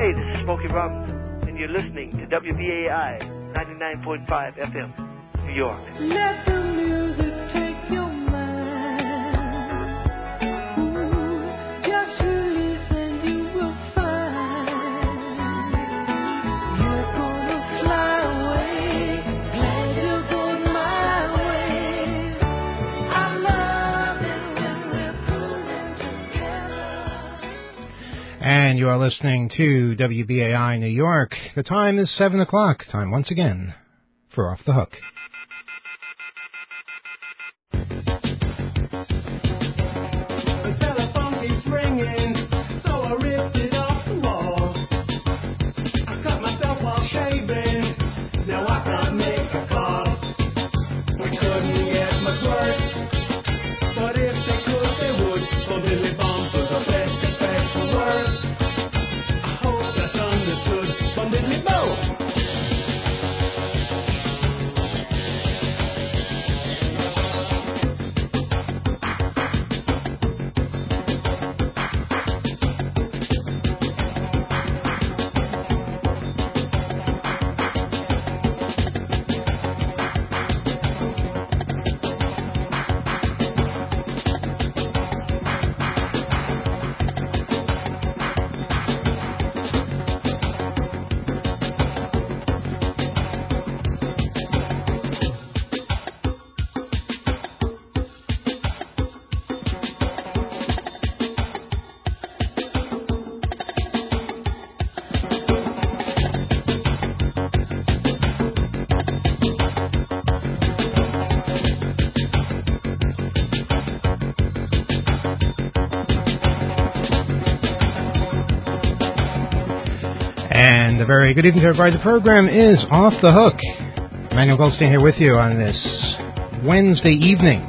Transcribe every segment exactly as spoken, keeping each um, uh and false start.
Hey, this is Smokey Robinson, and you're listening to W B A I ninety-nine point five F M, New York. Let the music take your mind. Ooh, just release and you will find you're gonna fly away. Glad you're going my way. I love it when we're cruising together. And you are listening to W B A I New York. The time is seven o'clock. Time once again for Off the Hook. The telephone keeps ringing, so I ripped it off the wall. I cut myself while shaving, now I can't make a call. We couldn't get much worse, but if they could, they would. So Billy Bombs was the best special word. I hope that's understood. From Billy Bo. And a very good evening to everybody. The program is Off the Hook. Manuel Goldstein here with you on this Wednesday evening.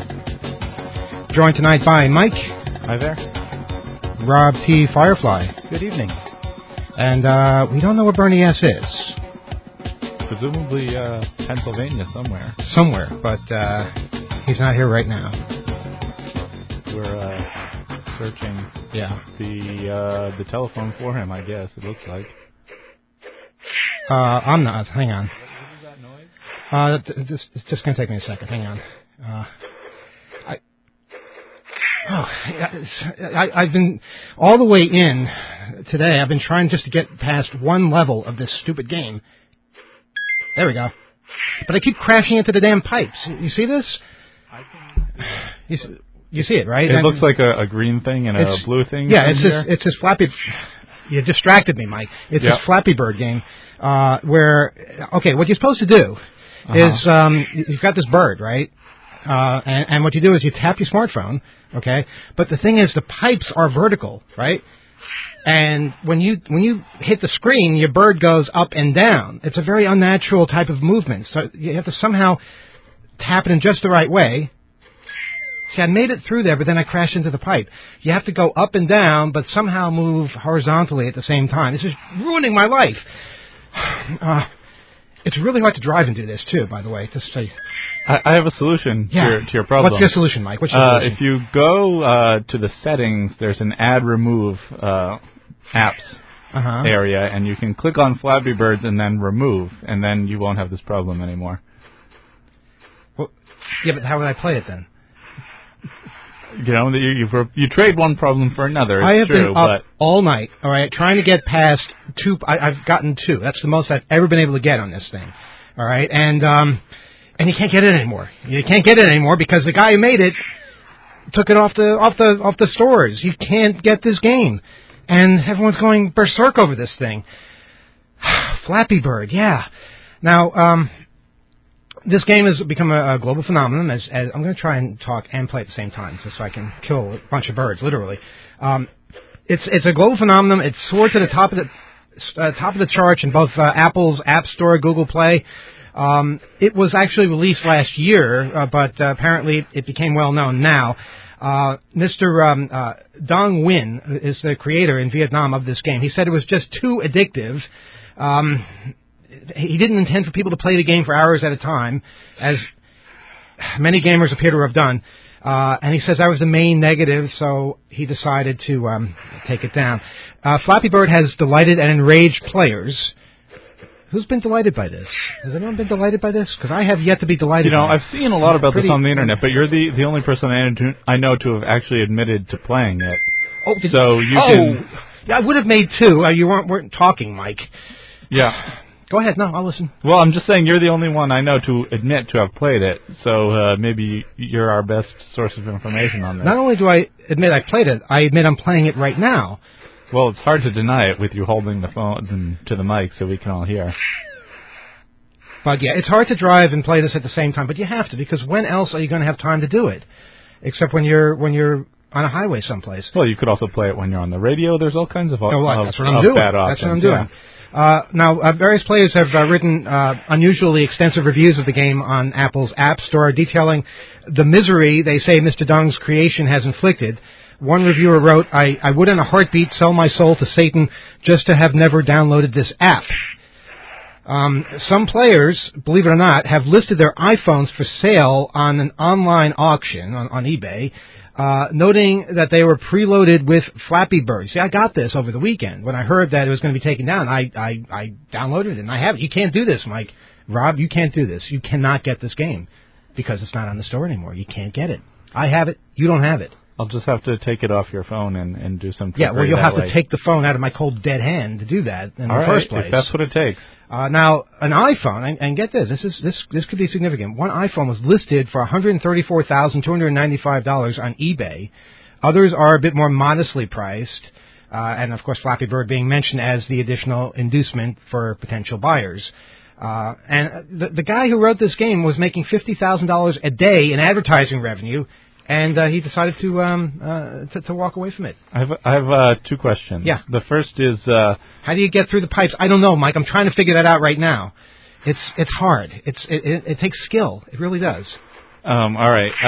Joined tonight by Mike. Hi there. Rob T. Firefly. Good evening. And uh, we don't know where Bernie S. is. Presumably uh, Pennsylvania somewhere. Somewhere, but uh, he's not here right now. We're uh, searching Yeah. the uh, the telephone for him, I guess, it looks like. Uh, I'm not. Hang on. What is that noise? Uh, th- this, it's just going to take me a second. Hang on. Uh, I, oh, I, I've been all the way in today. I've been trying just to get past one level of this stupid game. There we go. But I keep crashing into the damn pipes. You see this? I can You see, you see it, right? It And looks like a, a green thing and a it's- blue thing. Yeah, in it's here. this, it's this Flappy. You distracted me, Mike. It's Yep. this Flappy Bird game uh, where, okay, what you're supposed to do Uh-huh. is um, you've got this bird, right? Uh, and, and what you do is you tap your smartphone, okay? But the thing is, the pipes are vertical, right? And when you when you hit the screen, your bird goes up and down. It's a very unnatural type of movement. So you have to somehow tap it in just the right way. See, I made it through there, but then I crashed into the pipe. You have to go up and down, but somehow move horizontally at the same time. This is ruining my life. Uh, it's really hard to drive and do this, too, by the way. Just say, I, I have a solution yeah. to, your, to your problem. What's your solution, Mike? What's your Uh, solution? if you go uh, to the settings, there's an add remove uh, apps Uh-huh. area, and you can click on Flappy Birds and then remove, and then you won't have this problem anymore. Well, yeah, but how would I play it then? You know, you you, you trade one problem for another. It's I have true, been up but all night, all right, trying to get past two. I, I've gotten two. That's the most I've ever been able to get on this thing, all right, and um, and you can't get it anymore. You can't get it anymore because the guy who made it took it off the off the off the stores. You can't get this game, and everyone's going berserk over this thing. Flappy Bird, yeah. Now, um, this game has become a, a global phenomenon. As, as I'm going to try and talk and play at the same time, just so I can kill a bunch of birds, literally. Um, it's it's a global phenomenon. It's soared to the top of the uh, top of the charts in both uh, Apple's App Store, Google Play. Um, it was actually released last year, uh, but uh, apparently it became well known now. Uh, Mister Um, uh, Dong Nguyen is the creator in Vietnam of this game. He said it was just too addictive. Um, he didn't intend for people to play the game for hours at a time, as many gamers appear to have done. Uh, and he says that was the main negative, so he decided to um, take it down. Uh, Flappy Bird has delighted and enraged players. Who's been delighted by this? Has anyone been delighted by this? Because I have yet to be delighted You know, by it. I've seen a lot about Pretty, this on the internet, but you're the the only person I know to, I know to have actually admitted to playing it. Oh, did, so you oh, can... yeah, I would have made two. Uh, you weren't, weren't talking, Mike. Yeah. Go ahead. No, I'll listen. Well, I'm just saying you're the only one I know to admit to have played it, so uh, maybe you're our best source of information on this. Not only do I admit I played it, I admit I'm playing it right now. Well, it's hard to deny it with you holding the phone to the mic so we can all hear. But yeah, it's hard to drive and play this at the same time, but you have to, because when else are you going to have time to do it? Except when you're when you're on a highway someplace. Well, you could also play it when you're on the radio. There's all kinds of, oh, well, of, that's what I'm of doing. bad options. That's what I'm doing. Yeah. Uh, now, uh, various players have uh, written uh, unusually extensive reviews of the game on Apple's App Store, detailing the misery they say Mister Dung's creation has inflicted. One reviewer wrote, I, I would in a heartbeat sell my soul to Satan just to have never downloaded this app. Um, some players, believe it or not, have listed their iPhones for sale on an online auction on, on eBay, uh, noting that they were preloaded with Flappy Bird. See, I got this over the weekend. When I heard that it was going to be taken down, I, I, I downloaded it, and I have it. You can't do this, Mike. Rob, you can't do this. You cannot get this game because it's not on the store anymore. You can't get it. I have it. You don't have it. I'll just have to take it off your phone and, and do some Yeah, well, you'll that have way. to take the phone out of my cold, dead hand to do that in All the right, first place. if that's what it takes. Uh, now, an iPhone, and, and get this, this is this this could be significant. One iPhone was listed for one hundred thirty-four thousand two hundred ninety-five dollars on eBay. Others are a bit more modestly priced, uh, and of course, Flappy Bird being mentioned as the additional inducement for potential buyers. Uh, and the, the guy who wrote this game was making fifty thousand dollars a day in advertising revenue. And uh, he decided to, um, uh, to to walk away from it. I have I have uh, two questions. Yeah. The first is uh, how do you get through the pipes? I don't know, Mike. I'm trying to figure that out right now. It's it's hard. It's it, it, it takes skill. It really does. Um, all right.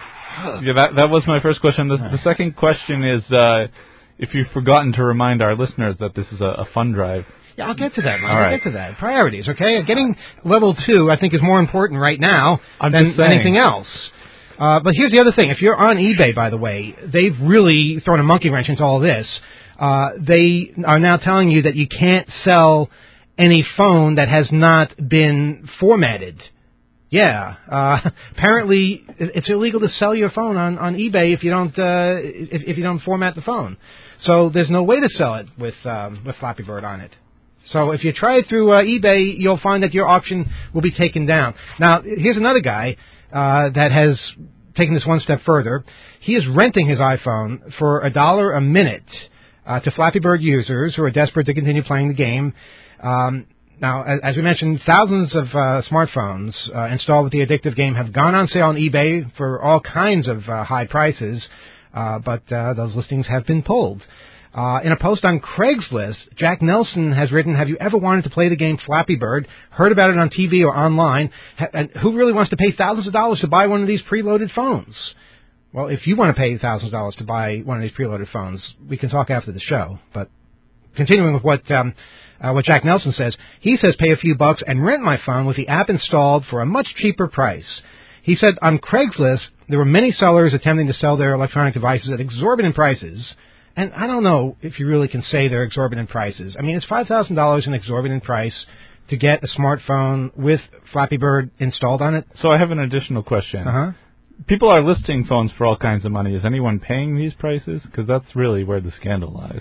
Uh, yeah, that that was my first question. The, the second question is uh, if you've forgotten to remind our listeners that this is a, a fun drive. Yeah, I'll get to that, Mike. All I'll right. get to that. Priorities, okay? Getting level two, I think, is more important right now I'm than just saying. anything else. Uh, but here's the other thing. If you're on eBay, by the way, they've really thrown a monkey wrench into all this. Uh, they are now telling you that you can't sell any phone that has not been formatted. Yeah. Uh, apparently, it's illegal to sell your phone on, on eBay if you don't uh, if, if you don't format the phone. So there's no way to sell it with um, with Flappy Bird on it. So if you try it through uh, eBay, you'll find that your auction will be taken down. Now, here's another guy uh, that has taken this one step further. He is renting his iPhone for a dollar a minute uh, to Flappy Bird users who are desperate to continue playing the game. Um, now, as, as we mentioned, thousands of uh, smartphones uh, installed with the addictive game have gone on sale on eBay for all kinds of uh, high prices, uh, but uh, those listings have been pulled. Uh, in a post on Craigslist, Jack Nelson has written, have you ever wanted to play the game Flappy Bird, heard about it on T V or online, ha- and who really wants to pay thousands of dollars to buy one of these preloaded phones? Well, if you want to pay thousands of dollars to buy one of these preloaded phones, we can talk after the show. But continuing with what um, uh, what Jack Nelson says, he says pay a few bucks and rent my phone with the app installed for a much cheaper price. He said on Craigslist, there were many sellers attempting to sell their electronic devices at exorbitant prices. And I don't know if you really can say they're exorbitant prices. I mean, is five thousand dollars an exorbitant price to get a smartphone with Flappy Bird installed on it? So I have an additional question. Uh-huh. People are listing phones for all kinds of money. Is anyone paying these prices? Because that's really where the scandal lies.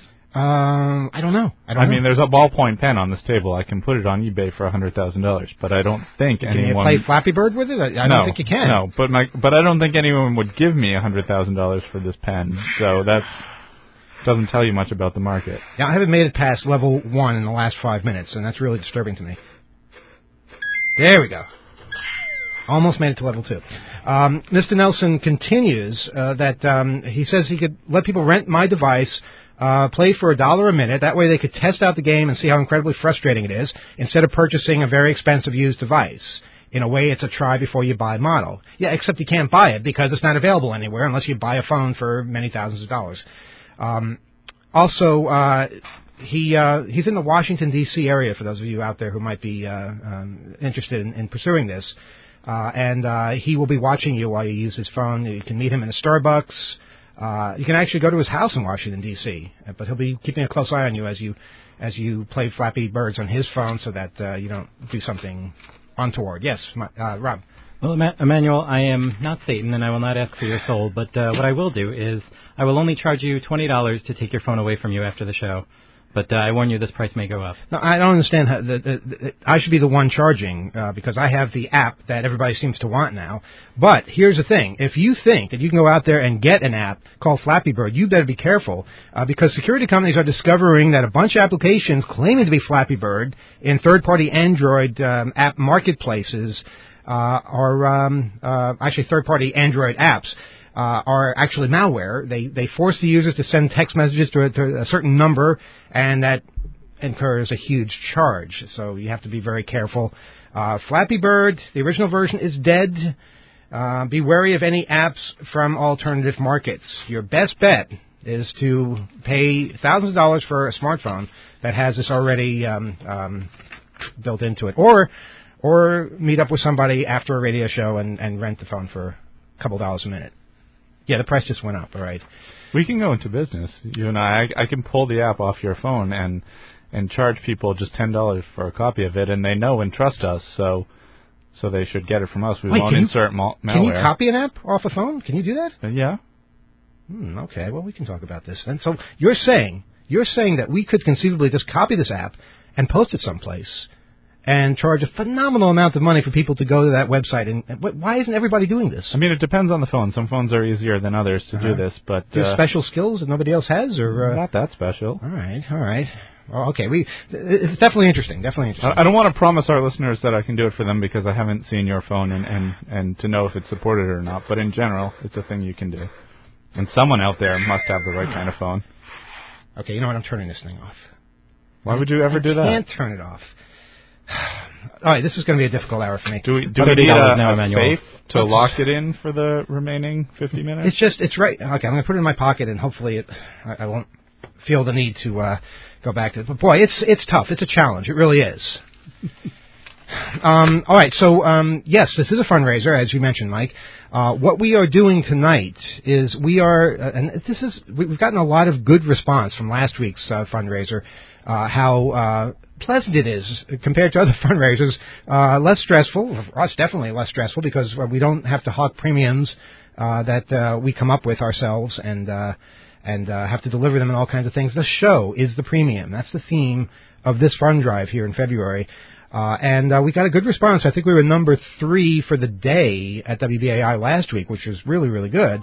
Um, I don't know. I don't I know. mean, there's a ballpoint pen on this table. I can put it on eBay for one hundred thousand dollars, but I don't think Can anyone... you play Flappy Bird with it? I, I no, don't think you can. No, but my but I don't think anyone would give me one hundred thousand dollars for this pen. So that's... doesn't tell you much about the market. Yeah, I haven't made it past level one in the last five minutes, and that's really disturbing to me. There we go. Almost made it to level two. Um, Mister Nelson continues uh, that um, he says he could let people rent my device, uh, play for a dollar a minute. That way they could test out the game and see how incredibly frustrating it is, instead of purchasing a very expensive used device. In a way, it's a try before you buy model. Yeah, except you can't buy it because it's not available anywhere unless you buy a phone for many thousands of dollars. Um, also, uh, he uh, he's in the Washington, D C area, for those of you out there who might be uh, um, interested in, in pursuing this. uh, and uh, he will be watching you while you use his phone. You can meet him in a Starbucks. Uh, you can actually go to his house in Washington, D C, but he'll be keeping a close eye on you as you as you play Flappy Birds on his phone so that uh, you don't do something untoward. Yes, my, uh, Rob. Well, Emmanuel, I am not Satan, and I will not ask for your soul, but uh, what I will do is I will only charge you twenty dollars to take your phone away from you after the show. But uh, I warn you, this price may go up. No, I don't understand how the, the, the, I should be the one charging uh, because I have the app that everybody seems to want now. But here's the thing. If you think that you can go out there and get an app called Flappy Bird, you better be careful uh, because security companies are discovering that a bunch of applications claiming to be Flappy Bird in third-party Android um, app marketplaces uh, are um, uh, actually third-party Android apps. Uh, are actually malware. They they force the users to send text messages to a, to a certain number, and that incurs a huge charge. So you have to be very careful. Uh, Flappy Bird, the original version, is dead. Uh, be wary of any apps from alternative markets. Your best bet is to pay thousands of dollars for a smartphone that has this already um, um, built into it, or or meet up with somebody after a radio show and, and rent the phone for a couple dollars a minute. Yeah, the price just went up, all right. We can go into business. You and I, I, I can pull the app off your phone and and charge people just ten dollars for a copy of it, and they know and trust us, so so they should get it from us. We Wait, won't can insert you, mal- malware. Can you copy an app off a phone? Can you do that? Uh, yeah. Hmm, okay, well, we can talk about this. And so you're saying you're saying that we could conceivably just copy this app and post it someplace and charge a phenomenal amount of money for people to go to that website. And, and why isn't everybody doing this? I mean, it depends on the phone. Some phones are easier than others to uh-huh. do this, but do you have uh, special skills that nobody else has, or uh, not that special. All right, all right. Well, okay, we it's definitely interesting. Definitely interesting. I, I don't want to promise our listeners that I can do it for them because I haven't seen your phone and, and, and to know if it's supported or not. But in general, it's a thing you can do. And someone out there must have the right kind of phone. Okay, you know what? I'm turning this thing off. Why would you ever I do that? I can't turn it off. All right, this is going to be a difficult hour for me. Do we, do we need a, now, a safe to Let's, lock it in for the remaining fifty minutes? It's just, it's right. Okay, I'm going to put it in my pocket, and hopefully it, I, I won't feel the need to uh, go back to it. But boy, it's it's tough. It's a challenge. It really is. um, all right, so um, yes, this is a fundraiser, as you mentioned, Mike. Uh, what we are doing tonight is we are, uh, and this is, we've gotten a lot of good response from last week's uh, fundraiser. Uh, how uh, pleasant it is compared to other fundraisers. Uh, less stressful, for us definitely less stressful because uh, we don't have to hawk premiums uh, that uh, we come up with ourselves and uh, and uh, have to deliver them and all kinds of things. The show is the premium. That's the theme of this fund drive here in February. Uh, and uh, we got a good response. I think we were number three for the day at W B A I last week, which was really, really good.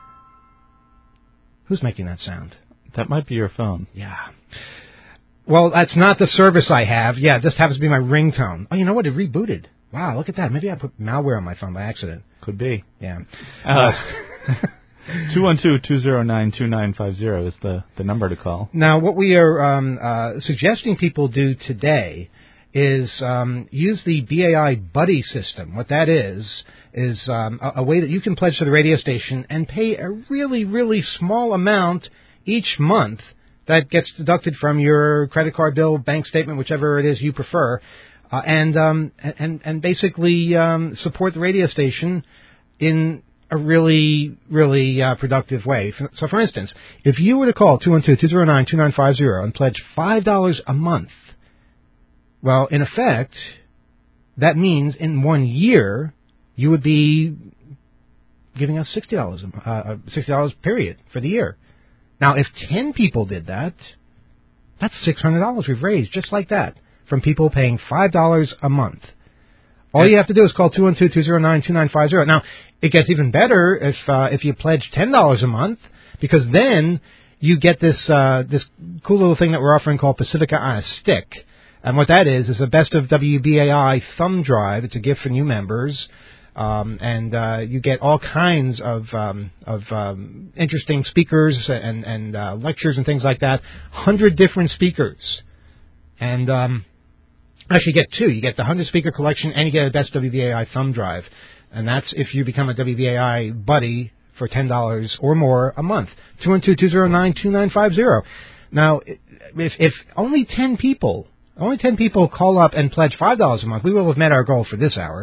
Who's making that sound? That might be your phone. Yeah. Well, that's not the service I have. Yeah, this happens to be my ringtone. Oh, you know what? It rebooted. Wow, look at that. Maybe I put malware on my phone by accident. Could be. Yeah. Uh, two one two, two zero nine, two nine five zero is the, the number to call. Now, what we are um, uh, suggesting people do today is um, use the B A I Buddy system. What that is, is um, a, a way that you can pledge to the radio station and pay a really, really small amount each month that gets deducted from your credit card bill, bank statement, whichever it is you prefer, uh, and um, and and basically um, support the radio station in a really, really uh, productive way. So, for instance, if you were to call two one two, two zero nine, two nine five zero and pledge five dollars a month, well, in effect, that means in one year you would be giving us sixty dollars, uh, sixty dollars period for the year. Now, if ten people did that, that's six hundred dollars we've raised just like that from people paying five dollars a month. All you have to do is call two one two, two zero nine, two nine five zero. Now, it gets even better if uh, if you pledge ten dollars a month, because then you get this uh, this cool little thing that we're offering called Pacifica on a Stick. And what that is is a Best of W B A I thumb drive. It's a gift for new members. Um, and uh, you get all kinds of um, of um, interesting speakers and, and uh, lectures and things like that. Hundred different speakers, and um, actually you get two. You get the hundred speaker collection, and you get a Best W B A I thumb drive, and that's if you become a W B A I buddy for ten dollars or more a month. Two one two two zero nine two nine five zero. Now, if if only ten people. Only ten people call up and pledge five dollars a month, we will have met our goal for this hour.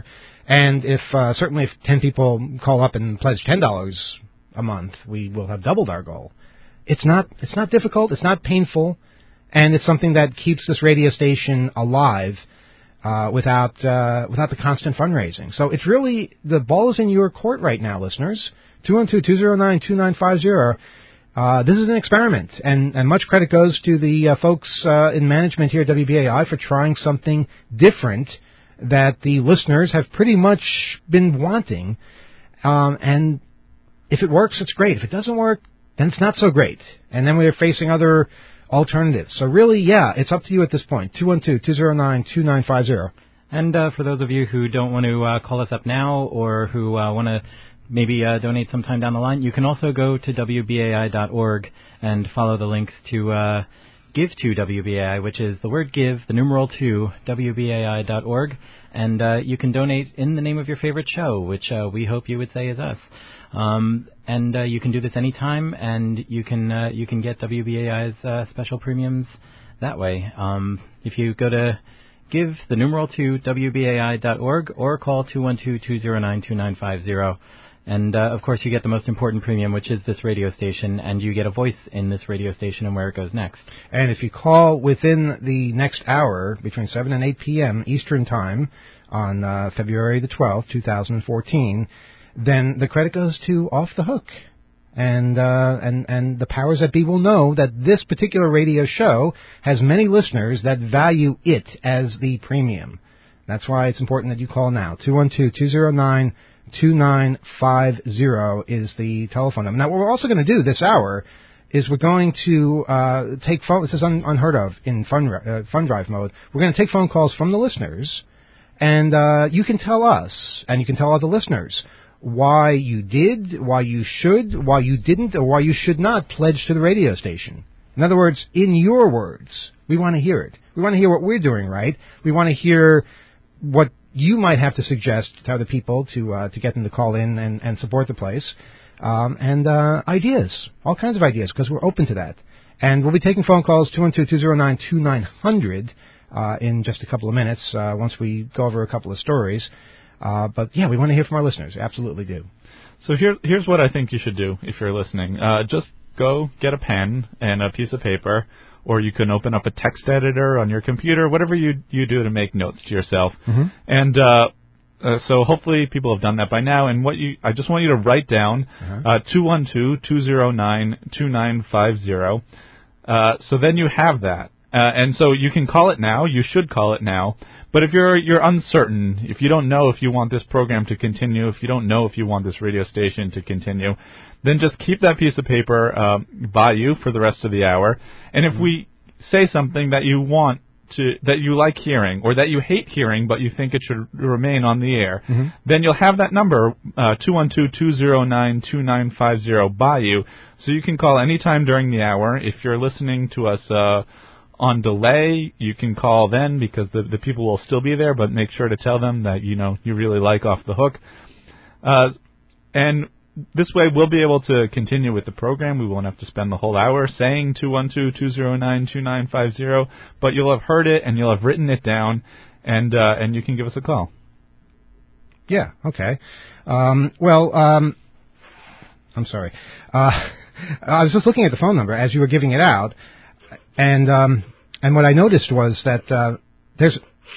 And if uh, certainly if ten people call up and pledge ten dollars a month, we will have doubled our goal. It's not it's not difficult, it's not painful, and it's something that keeps this radio station alive uh, without uh, without the constant fundraising. So it's really, the ball is in your court right now, listeners. two one two, two zero nine, two nine five zero. Uh, this is an experiment, and, and much credit goes to the uh, folks uh, in management here at W B A I for trying something different that the listeners have pretty much been wanting. Um, and if it works, it's great. If it doesn't work, then it's not so great. And then we're facing other alternatives. So really, yeah, it's up to you at this point. two one two, two zero nine, two nine five zero. And uh, for those of you who don't want to uh, call us up now, or who uh, want to maybe uh, donate sometime down the line, you can also go to W B A I dot org and follow the links to uh, Give to W B A I, which is the word give, the numeral two, W B A I dot org. And uh, you can donate in the name of your favorite show, which uh, we hope you would say is us. Um, and uh, you can do this anytime, and you can uh, you can get W B A I's uh, special premiums that way. Um, if you go to give, the numeral two, W B A I dot org, or call two one two, two zero nine, two nine five zero. And, uh, of course, you get the most important premium, which is this radio station, and you get a voice in this radio station and where it goes next. And if you call within the next hour, between seven and eight p.m. Eastern Time, on uh, February the twelfth, two thousand fourteen, then the credit goes to Off the Hook. And, uh, and, and the powers that be will know that this particular radio show has many listeners that value it as the premium. That's why it's important that you call now. two one two, two zero nine, two nine five zero is the telephone number. Now, what we're also going to do this hour is we're going to uh, take phone. This is un, unheard of in fund, uh, fund drive mode. We're going to take phone calls from the listeners, and uh, you can tell us, and you can tell other listeners, why you did, why you should, why you didn't, or why you should not pledge to the radio station. In other words, in your words, we want to hear it. We want to hear what we're doing right. We want to hear what you might have to suggest to other people to uh, to get them to call in and, and support the place, um, and uh, ideas, all kinds of ideas, because we're open to that. And we'll be taking phone calls, two one two, two zero nine, two nine hundred, uh, in just a couple of minutes, uh, once we go over a couple of stories. Uh, but, yeah, we want to hear from our listeners. Absolutely do. So here, here's what I think you should do if you're listening. Uh, just go get a pen and a piece of paper, or you can open up a text editor on your computer, whatever you you do to make notes to yourself. Mm-hmm. And uh, uh, so hopefully people have done that by now. And what you, I just want you to write down Uh-huh. uh, two one two, two zero nine, two nine five zero. Uh, so then you have that. Uh, and so you can call it now. You should call it now. But if you're you're uncertain, if you don't know if you want this program to continue, if you don't know if you want this radio station to continue, then just keep that piece of paper uh, by you for the rest of the hour. And if mm-hmm. we say something that you want to, that you like hearing, or that you hate hearing but you think it should remain on the air, mm-hmm. then you'll have that number, uh, two one two, two zero nine, two nine five zero, by you. So you can call anytime during the hour. If you're listening to us uh, on delay, you can call then, because the, the people will still be there, but make sure to tell them that, you know, you really like Off the Hook. Uh, and this way we'll be able to continue with the program. We won't have to spend the whole hour saying two one two, two zero nine, two nine five zero, but you'll have heard it and you'll have written it down, and uh, and you can give us a call. Yeah, okay. Um, well, um, I'm sorry. Uh, I was just looking at the phone number as you were giving it out, and um, and what I noticed was that uh, there's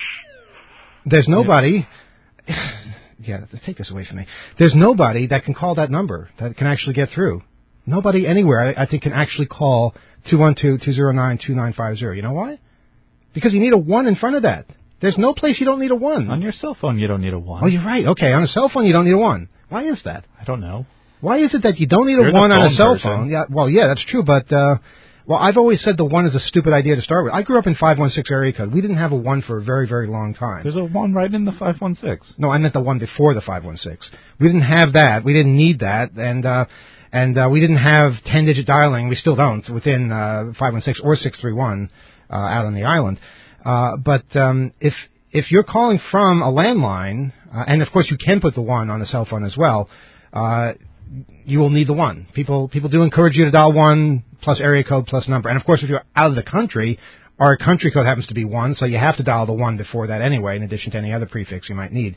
there's nobody. Yeah. Yeah, take this away from me. There's nobody that can call that number, that can actually get through. Nobody anywhere, I, I think, can actually call two one two, two zero nine, two nine five zero. You know why? Because you need a one in front of that. There's no place you don't need a one. On your cell phone, you don't need a one. Oh, you're right. Okay, on a cell phone, you don't need a one. Why is that? I don't know. Why is it that you don't need You're a one on a cell person. phone? Yeah, well, yeah, that's true, but... Uh, Well, I've always said the one is a stupid idea to start with. I grew up in five one six area code. We didn't have a one for a very, very long time. There's a one right in the five one six. No, I meant the one before the five one six. We didn't have that. We didn't need that. And uh, and uh, we didn't have ten-digit dialing. We still don't within uh, five one six or six three one uh, out on the island. Uh, but um, if if you're calling from a landline, uh, and of course you can put the one on a cell phone as well, uh, you will need the one. People people do encourage you to dial one plus area code plus number. And, of course, if you're out of the country, our country code happens to be one, so you have to dial the one before that anyway, in addition to any other prefix you might need.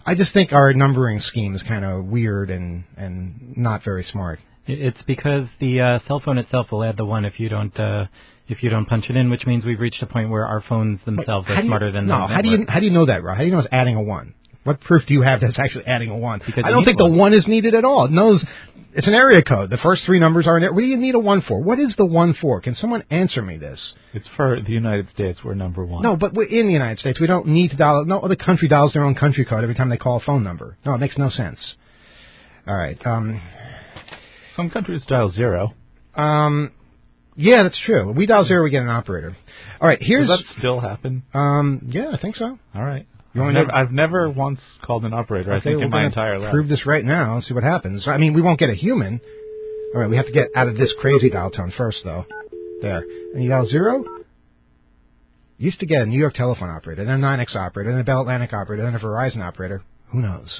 I just think our numbering scheme is kind of weird and, and not very smart. It's because the uh, cell phone itself will add the one if you don't uh, if you don't punch it in, which means we've reached a point where our phones themselves Wait, are you, smarter than no. the How do you how do you know that, Rob? How do you know it's adding a one? What proof do you have that's actually adding a one? Because I don't think one. the one is needed at all. It knows it's an area code. The first three numbers are in there. What do you need a one for? What is the one for? Can someone answer me this? It's for the United States. We're number one. No, but we're in the United States. We don't need to dial. No other country dials their own country code every time they call a phone number. No, it makes no sense. All right. Um, Some countries dial zero. um, yeah, that's true. We dial zero, we get an operator. All right. Here's. Does that still happen? Um, yeah, I think so. All right. You I've, want never, to- I've never once called an operator, I Okay, think, we're in my gonna entire life. Prove this right now and see what happens. I mean, we won't get a human. All right, we have to get out of this crazy dial tone first, though. There. And you dial zero? Used to get a New York telephone operator, then a nine X operator, then a Bell Atlantic operator, then a Verizon operator. Who knows?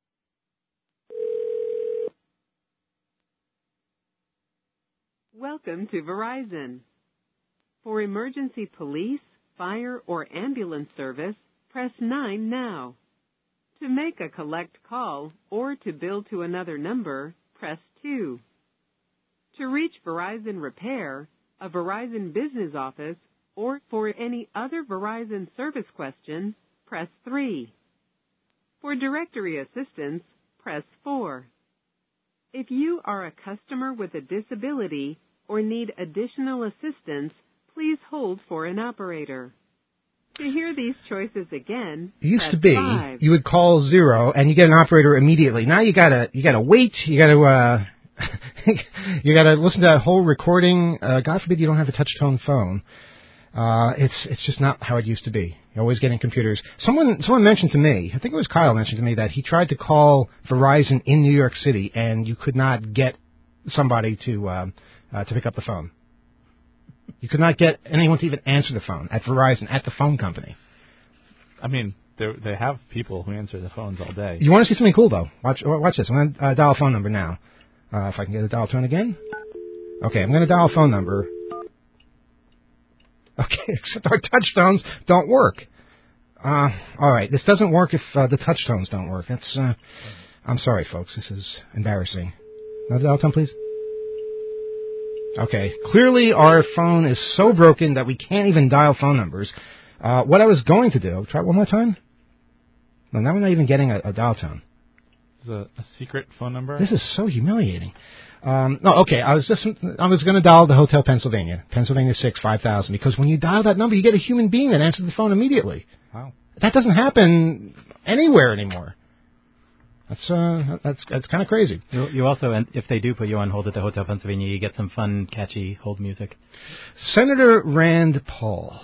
Welcome to Verizon. For emergency police, fire, or ambulance service, press nine now. To make a collect call or to bill to another number, press two. To reach Verizon Repair, a Verizon business office, or for any other Verizon service question, press three. For directory assistance, press four. If you are a customer with a disability or need additional assistance, please hold for an operator. To hear these choices again, It used press to be five. you would call zero and you get an operator immediately. Now you gotta you gotta wait. You gotta uh, you gotta listen to that whole recording. Uh, God forbid you don't have a touch tone phone. Uh, it's it's just not how it used to be. You're always getting computers. Someone someone mentioned to me, I think it was Kyle mentioned to me that he tried to call Verizon in New York City and you could not get somebody to uh, uh, to pick up the phone. You could not get anyone to even answer the phone at Verizon, at the phone company. I mean, they they have people who answer the phones all day. You want to see something cool, though? Watch watch this. I'm going to uh, dial a phone number now. Uh, if I can get a dial tone again. Okay, I'm going to dial a phone number. Okay, except our touch tones don't work. Uh, all right, this doesn't work if uh, the touch tones don't work. That's. Uh, I'm sorry, folks. This is embarrassing. Another dial tone, please. Okay, clearly our phone is so broken that we can't even dial phone numbers. Uh, what I was going to do, try it one more time. No, now we're not even getting a, a dial tone. Is a, a secret phone number? This is so humiliating. Um, no, okay, I was just, I was going to dial the Hotel Pennsylvania, Pennsylvania six, five thousand, because when you dial that number, you get a human being that answers the phone immediately. Wow. That doesn't happen anywhere anymore. That's uh, that's that's kind of crazy. You, you also, and if they do put you on hold at the Hotel Pennsylvania, you get some fun, catchy hold music. Senator Rand Paul.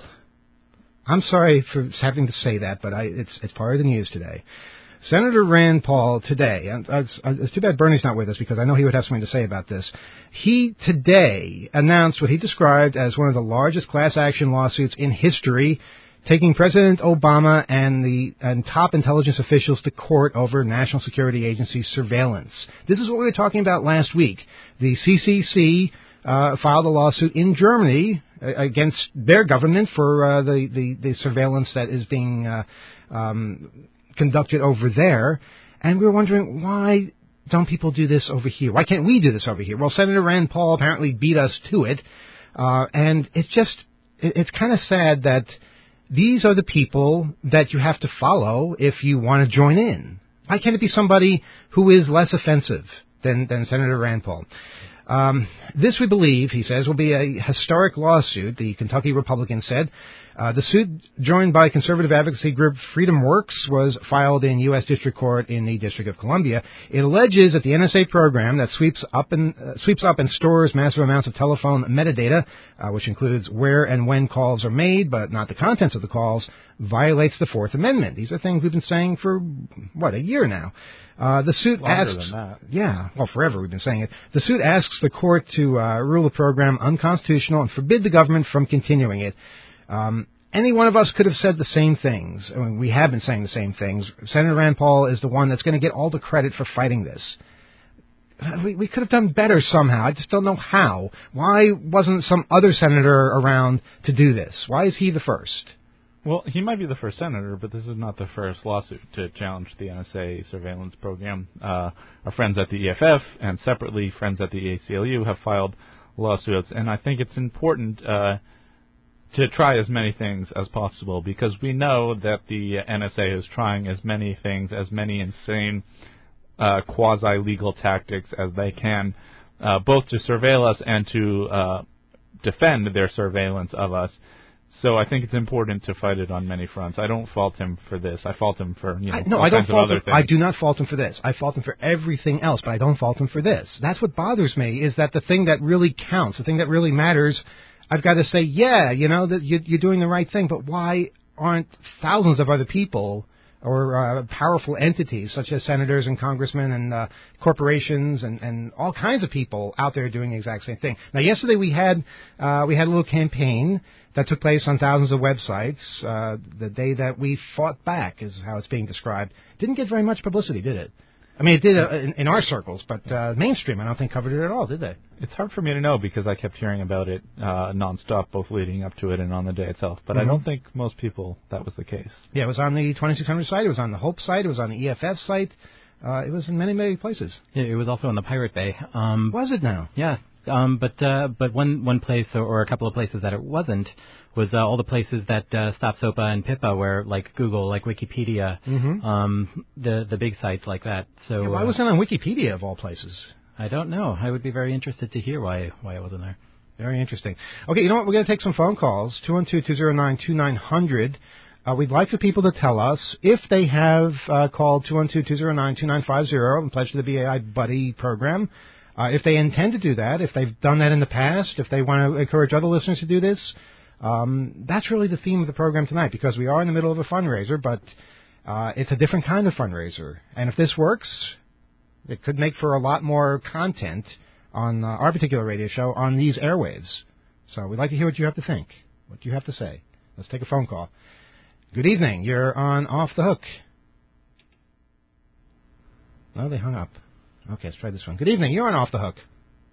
I'm sorry for having to say that, but I, it's it's part of the news today. Senator Rand Paul today, and it's, it's too bad Bernie's not with us because I know he would have something to say about this. He today announced what he described as one of the largest class action lawsuits in history, taking President Obama and the and top intelligence officials to court over National Security Agency surveillance. This is what we were talking about last week. The C C C uh, filed a lawsuit in Germany uh, against their government for uh, the, the, the surveillance that is being uh, um, conducted over there. And we were wondering, why don't people do this over here? Why can't we do this over here? Well, Senator Rand Paul apparently beat us to it. Uh, and it's just, it, it's kind of sad that these are the people that you have to follow if you want to join in. Why can't it be somebody who is less offensive than, than Senator Rand Paul? Um, this, we believe, he says, will be a historic lawsuit, the Kentucky Republican said. Uh, the suit, joined by conservative advocacy group Freedom Works, was filed in U S District Court in the District of Columbia. It alleges that the N S A program that sweeps up and uh, sweeps up and stores massive amounts of telephone metadata, uh, which includes where and when calls are made, but not the contents of the calls, violates the Fourth Amendment. These are things we've been saying for, what, a year now. Uh, the suit Longer asks, than that. yeah, well, forever we've been saying it. The suit asks the court to uh, rule the program unconstitutional and forbid the government from continuing it. Um, any one of us could have said the same things. I mean, we have been saying the same things. Senator Rand Paul is the one that's going to get all the credit for fighting this. We, we could have done better somehow. I just don't know how. Why wasn't some other senator around to do this? Why is he the first? Well, he might be the first senator, but this is not the first lawsuit to challenge the N S A surveillance program. Uh, our friends at the E F F and separately friends at the A C L U have filed lawsuits, and I think it's important uh, to try as many things as possible because we know that the N S A is trying as many things, as many insane uh, quasi-legal tactics as they can, uh, both to surveil us and to uh, defend their surveillance of us. So I think it's important to fight it on many fronts. I don't fault him for this. I fault him for you know I, no, all I don't kinds of fault other him. things. I do not fault him for this. I fault him for everything else, but I don't fault him for this. That's what bothers me. Is that the thing that really counts, the thing that really matters? I've got to say, yeah, you know that you, you're doing the right thing, but why aren't thousands of other people or uh, powerful entities such as senators and congressmen and uh, corporations and, and all kinds of people out there doing the exact same thing? Now, yesterday we had uh, we had a little campaign that took place on thousands of websites. Uh, the day that we fought back is how it's being described. Didn't get very much publicity, did it? I mean, it did uh, in, in our circles, but uh, mainstream I don't think covered it at all, did they? It's hard for me to know because I kept hearing about it uh, nonstop, both leading up to it and on the day itself. But Mm-hmm. I don't think most people that was the case. Yeah, it was on the twenty-six hundred site. It was on the Hope site. It was on the E F F site. Uh, it was in many, many places. Yeah, it was also on the Pirate Bay. Um, Was it now? Yeah, um, but uh, but one one place or, or a couple of places that it wasn't was uh, all the places that uh, Stop SOPA and PIPA, where like Google, like Wikipedia, Mm-hmm. um, the the big sites like that. So Yeah, why uh, wasn't it on Wikipedia of all places? I don't know. I would be very interested to hear why why it wasn't there. Very interesting. Okay, you know what? We're going to take some phone calls. two one two, two zero nine, two nine zero zero. Uh, we'd like for people to tell us if they have uh, called two one two, two zero nine, two nine five zero and pledged to the B A I Buddy program. Uh, if they intend to do that, if they've done that in the past, if they want to encourage other listeners to do this. Um, that's really the theme of the program tonight because we are in the middle of a fundraiser, but uh, it's a different kind of fundraiser. And if this works, it could make for a lot more content on uh, our particular radio show on these airwaves. So we'd like to hear what you have to think, what you have to say. Let's take a phone call. Good evening. You're on Off the Hook. No, they hung up. Okay, let's try this one. Good evening. You're on Off the Hook.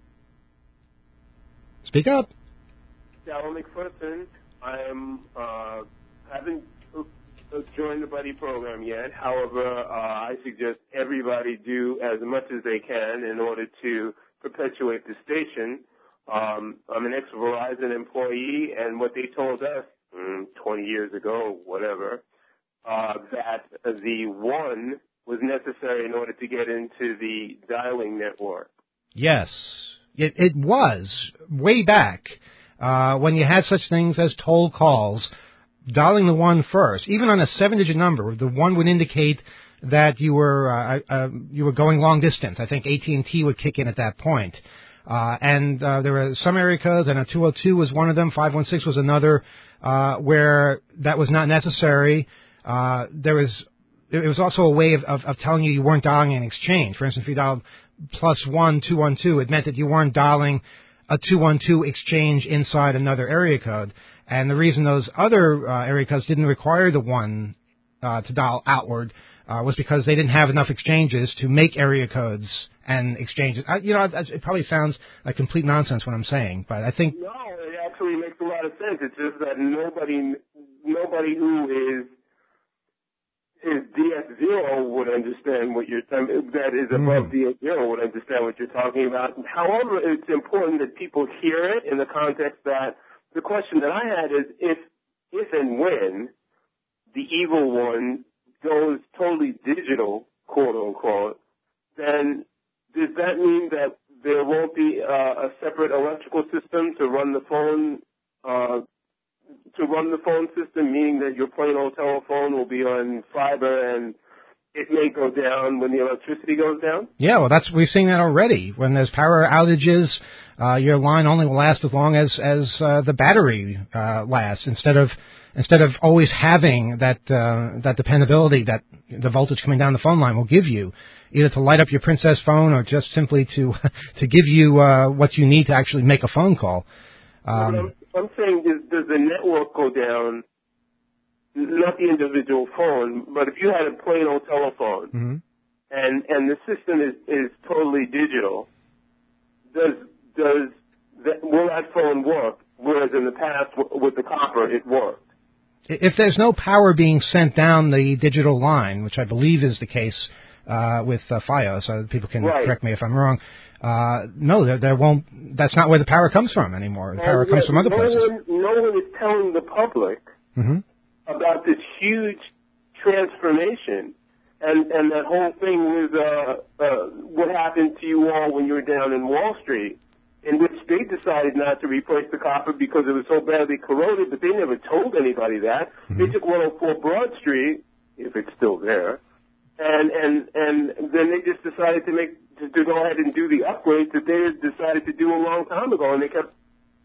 Speak up. Darryl McPherson. I am uh, haven't uh, joined the Buddy program yet. However, uh, I suggest everybody do as much as they can in order to perpetuate the station. Um, I'm an ex-Verizon employee, and what they told us mm, twenty years ago, whatever, uh, that the one was necessary in order to get into the dialing network. Yes, it, it was way back uh, when you had such things as toll calls, dialing the one first, even on a seven-digit number. The one would indicate that you were uh, uh, you were going long distance. I think A T and T would kick in at that point. Uh, and uh, there were some area codes, and a two oh two was one of them, five one six was another, uh, where that was not necessary. Uh, there was it was also a way of, of, of telling you you weren't dialing an exchange. For instance, if you dialed plus one, two one two, it meant that you weren't dialing a two one two exchange inside another area code. And the reason those other uh, area codes didn't require the one uh, to dial outward uh, was because they didn't have enough exchanges to make area codes and exchanges. I, you know, it, it probably sounds like complete nonsense what I'm saying, but I think No, it actually makes a lot of sense. It's just that nobody, nobody who is is D S zero would understand what you're um, that is above mm. D S zero would understand what you're talking about. However, it's important that people hear it in the context that the question that I had is if if and when the evil one goes totally digital, quote unquote, then does that mean that there won't be uh, a separate electrical system to run the phone uh, to run the phone system, meaning that your plain old telephone will be on fiber and it may go down when the electricity goes down? Yeah, well, that's we've seen that already. When there's power outages, uh, your line only will last as long as as uh, the battery uh, lasts. Instead of instead of always having that uh, that dependability that the voltage coming down the phone line will give you, either to light up your Princess phone or just simply to to give you uh, what you need to actually make a phone call. Um, I'm, I'm saying, does, does the network go down? Not the individual phone, but if you had a plain old telephone mm-hmm. and and the system is, is totally digital, does does that, will that phone work? Whereas in the past w- with the copper, it worked. if there's no power being sent down the digital line, which I believe is the case uh, with uh, FiOS, uh, people can Right. correct me if I'm wrong. Uh, no, there, there won't. That's not where the power comes from anymore. The power And comes yet from other no places. One, no one is telling the public Mm-hmm. about this huge transformation and and that whole thing with uh, uh, what happened to you all when you were down in Wall Street, in which they decided not to replace the copper because it was so badly corroded, but they never told anybody that. Mm-hmm. They took one oh four Broad Street, if it's still there, and and and then they just decided to make to, to go ahead and do the upgrades that they had decided to do a long time ago, and they kept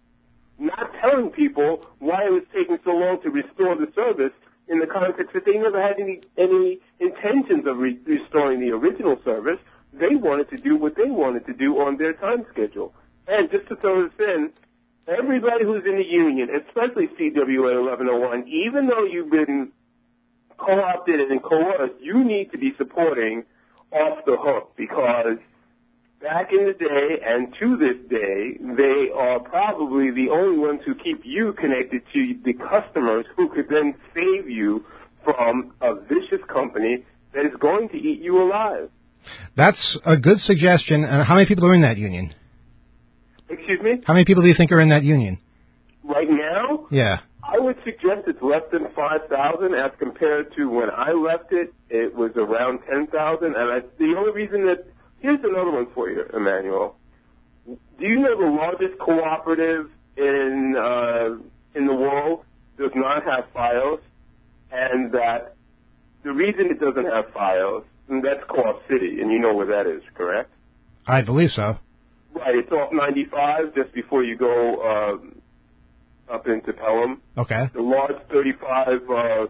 not telling people why it was taking so long to restore the service, in the context that they never had any any intentions of re- restoring the original service. They wanted to do what they wanted to do on their time schedule. And just to throw this in, everybody who's in the union, especially C W A eleven oh one, even though you've been co-opted and coerced, you need to be supporting Off the Hook, because back in the day and to this day, they are probably the only ones who keep you connected to the customers who could then save you from a vicious company that is going to eat you alive. That's a good suggestion. And how many people are in that union? Excuse me? How many people do you think are in that union? Right now, Yeah. I would suggest it's less than five thousand as compared to when I left it, it was around ten thousand. And I, the only reason that, here's another one for you, Emmanuel. Do you know the largest cooperative in uh, in the world does not have FiOS, and that the reason it doesn't have FiOS, and that's Co-op City, and you know where that is, correct? I believe so. Right, it's off ninety-five just before you go um, up into Pelham. Okay. The large thirty-five uh,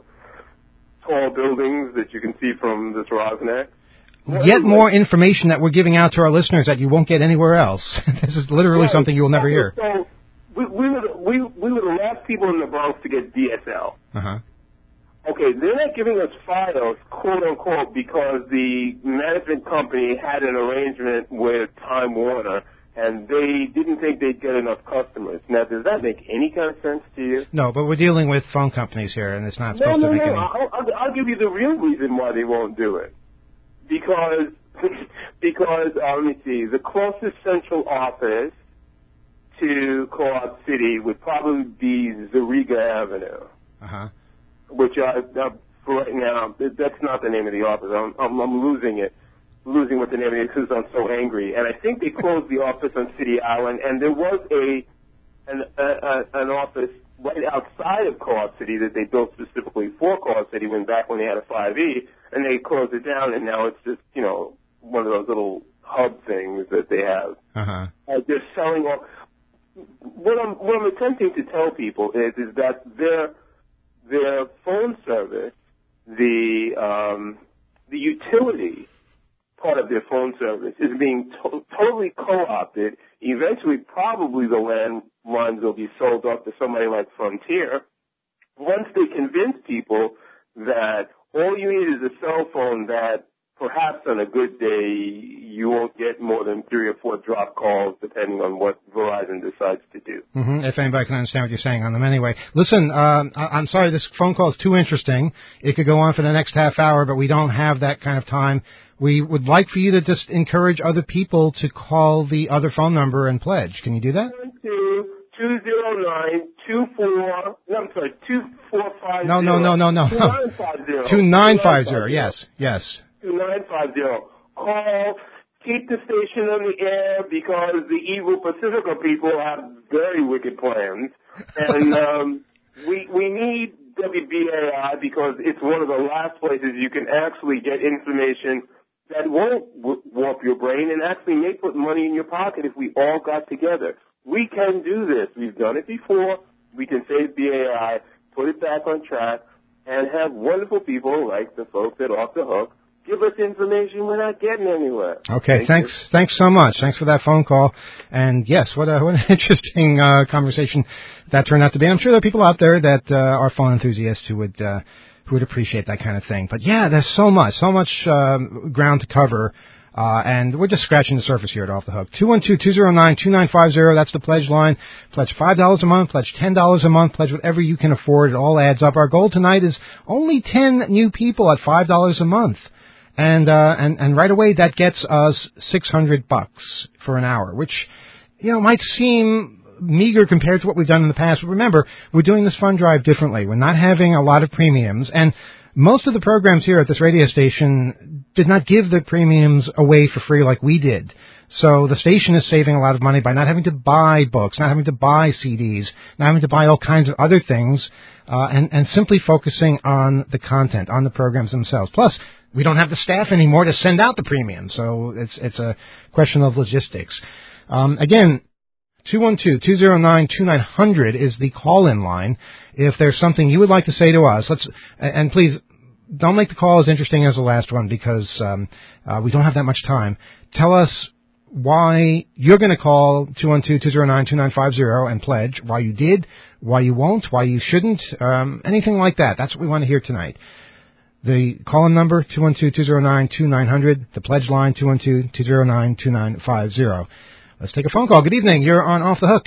tall buildings that you can see from the Rosneft. Yet more information that we're giving out to our listeners that you won't get anywhere else. This is literally Right. something you will never hear. So we, we, were the, we, we were the last people in the Bronx to get D S L. Uh-huh. Okay, they're not giving us FiOS, quote unquote, because the management company had an arrangement with Time Warner, and they didn't think they'd get enough customers. Now, does that make any kind of sense to you? No, but we're dealing with phone companies here, and it's not No, supposed no, to make no. any... I'll, I'll, I'll give you the real reason why they won't do it. Because, because uh, let me see, the closest central office to Co-op City would probably be Zariga Avenue, Uh-huh. which I, uh, for right now, that's not the name of the office. I'm, I'm, I'm losing it, losing what the name of it is because I'm so angry. And I think they closed the office on City Island, and there was a an, a, a, an office right outside of Co-op City that they built specifically for Co-op City when back when they had a five E, and they closed it down, and now it's just, you know, one of those little hub things that they have. Uh-huh. Uh, they're selling off. What I'm what I'm attempting to tell people is is that their their phone service, the um, the utility part of their phone service is being to- totally co-opted. Eventually, probably the landlines will be sold off to somebody like Frontier. Once they convince people that all you need is a cell phone that perhaps on a good day you won't get more than three or four drop calls depending on what Verizon decides to do. Mm-hmm. If anybody can understand what you're saying on them anyway. Listen, um, I- I'm sorry this phone call is too interesting. It could go on for the next half hour, but we don't have that kind of time. We would like for you to just encourage other people to call the other phone number and pledge. Can you do that? two two zero nine two four no, I'm sorry, two four five No, no, no, no, no. two nine five zero two nine five zero, yes, yes. two nine five zero Call, keep the station on the air because the evil Pacifica people have very wicked plans. And um, we we need W B A I because it's one of the last places you can actually get information that won't w- warp your brain and actually may put money in your pocket if we all got together. We can do this. We've done it before. We can save B A I, put it back on track, and have wonderful people like the folks at Off the Hook give us information we're not getting anywhere. Okay, Thank thanks you. thanks so much. Thanks for that phone call. And yes, what, a, what an interesting uh, conversation that turned out to be. I'm sure there are people out there that uh, are phone enthusiasts who would uh, who would appreciate that kind of thing. But yeah, there's so much, so much um, ground to cover. Uh, and we're just scratching the surface here at Off the Hook. two one two, two zero nine, two nine five zero, that's the pledge line. Pledge five dollars a month, pledge ten dollars a month, pledge whatever you can afford. It all adds up. Our goal tonight is only ten new people at five dollars a month. And, uh, and, and right away that gets us six hundred bucks for an hour, which, you know, might seem meager compared to what we've done in the past. But remember, we're doing this fund drive differently. We're not having a lot of premiums. And most of the programs here at this radio station did not give the premiums away for free like we did. So the station is saving a lot of money by not having to buy books, not having to buy C Ds, not having to buy all kinds of other things, uh, and, and simply focusing on the content, on the programs themselves. Plus, we don't have the staff anymore to send out the premium, so it's it's a question of logistics. Um, again, two one two, two zero nine, two nine zero zero is the call-in line. If there's something you would like to say to us, let's and please don't make the call as interesting as the last one because um, uh, we don't have that much time. Tell us why you're going to call two one two, two zero nine, two nine five zero and pledge, why you did, why you won't, why you shouldn't, um, anything like that. That's what we want to hear tonight. The call-in number, two one two, two zero nine, two nine zero zero. The pledge line, two one two, two zero nine, two nine five zero. Let's take a phone call. Good evening. You're on Off the Hook.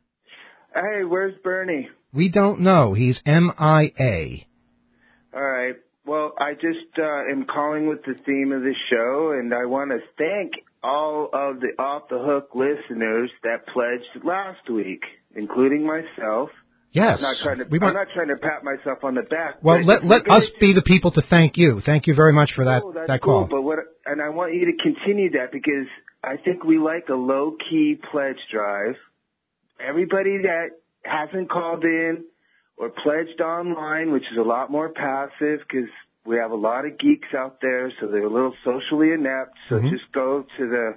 Hey, where's Bernie? We don't know. He's M I A. All right. Well, I just uh, am calling with the theme of the show, and I want to thank all of the Off the Hook listeners that pledged last week, including myself. Yes. I'm not trying to, we want, I'm not trying to pat myself on the back. Well, let let us be the people to thank you. Thank you very much for that, oh, that's that cool, call. But what, and I want you to continue that because I think we like a low-key pledge drive. Everybody that hasn't called in or pledged online, which is a lot more passive because we have a lot of geeks out there, so they're a little socially inept. So Mm-hmm. just go to the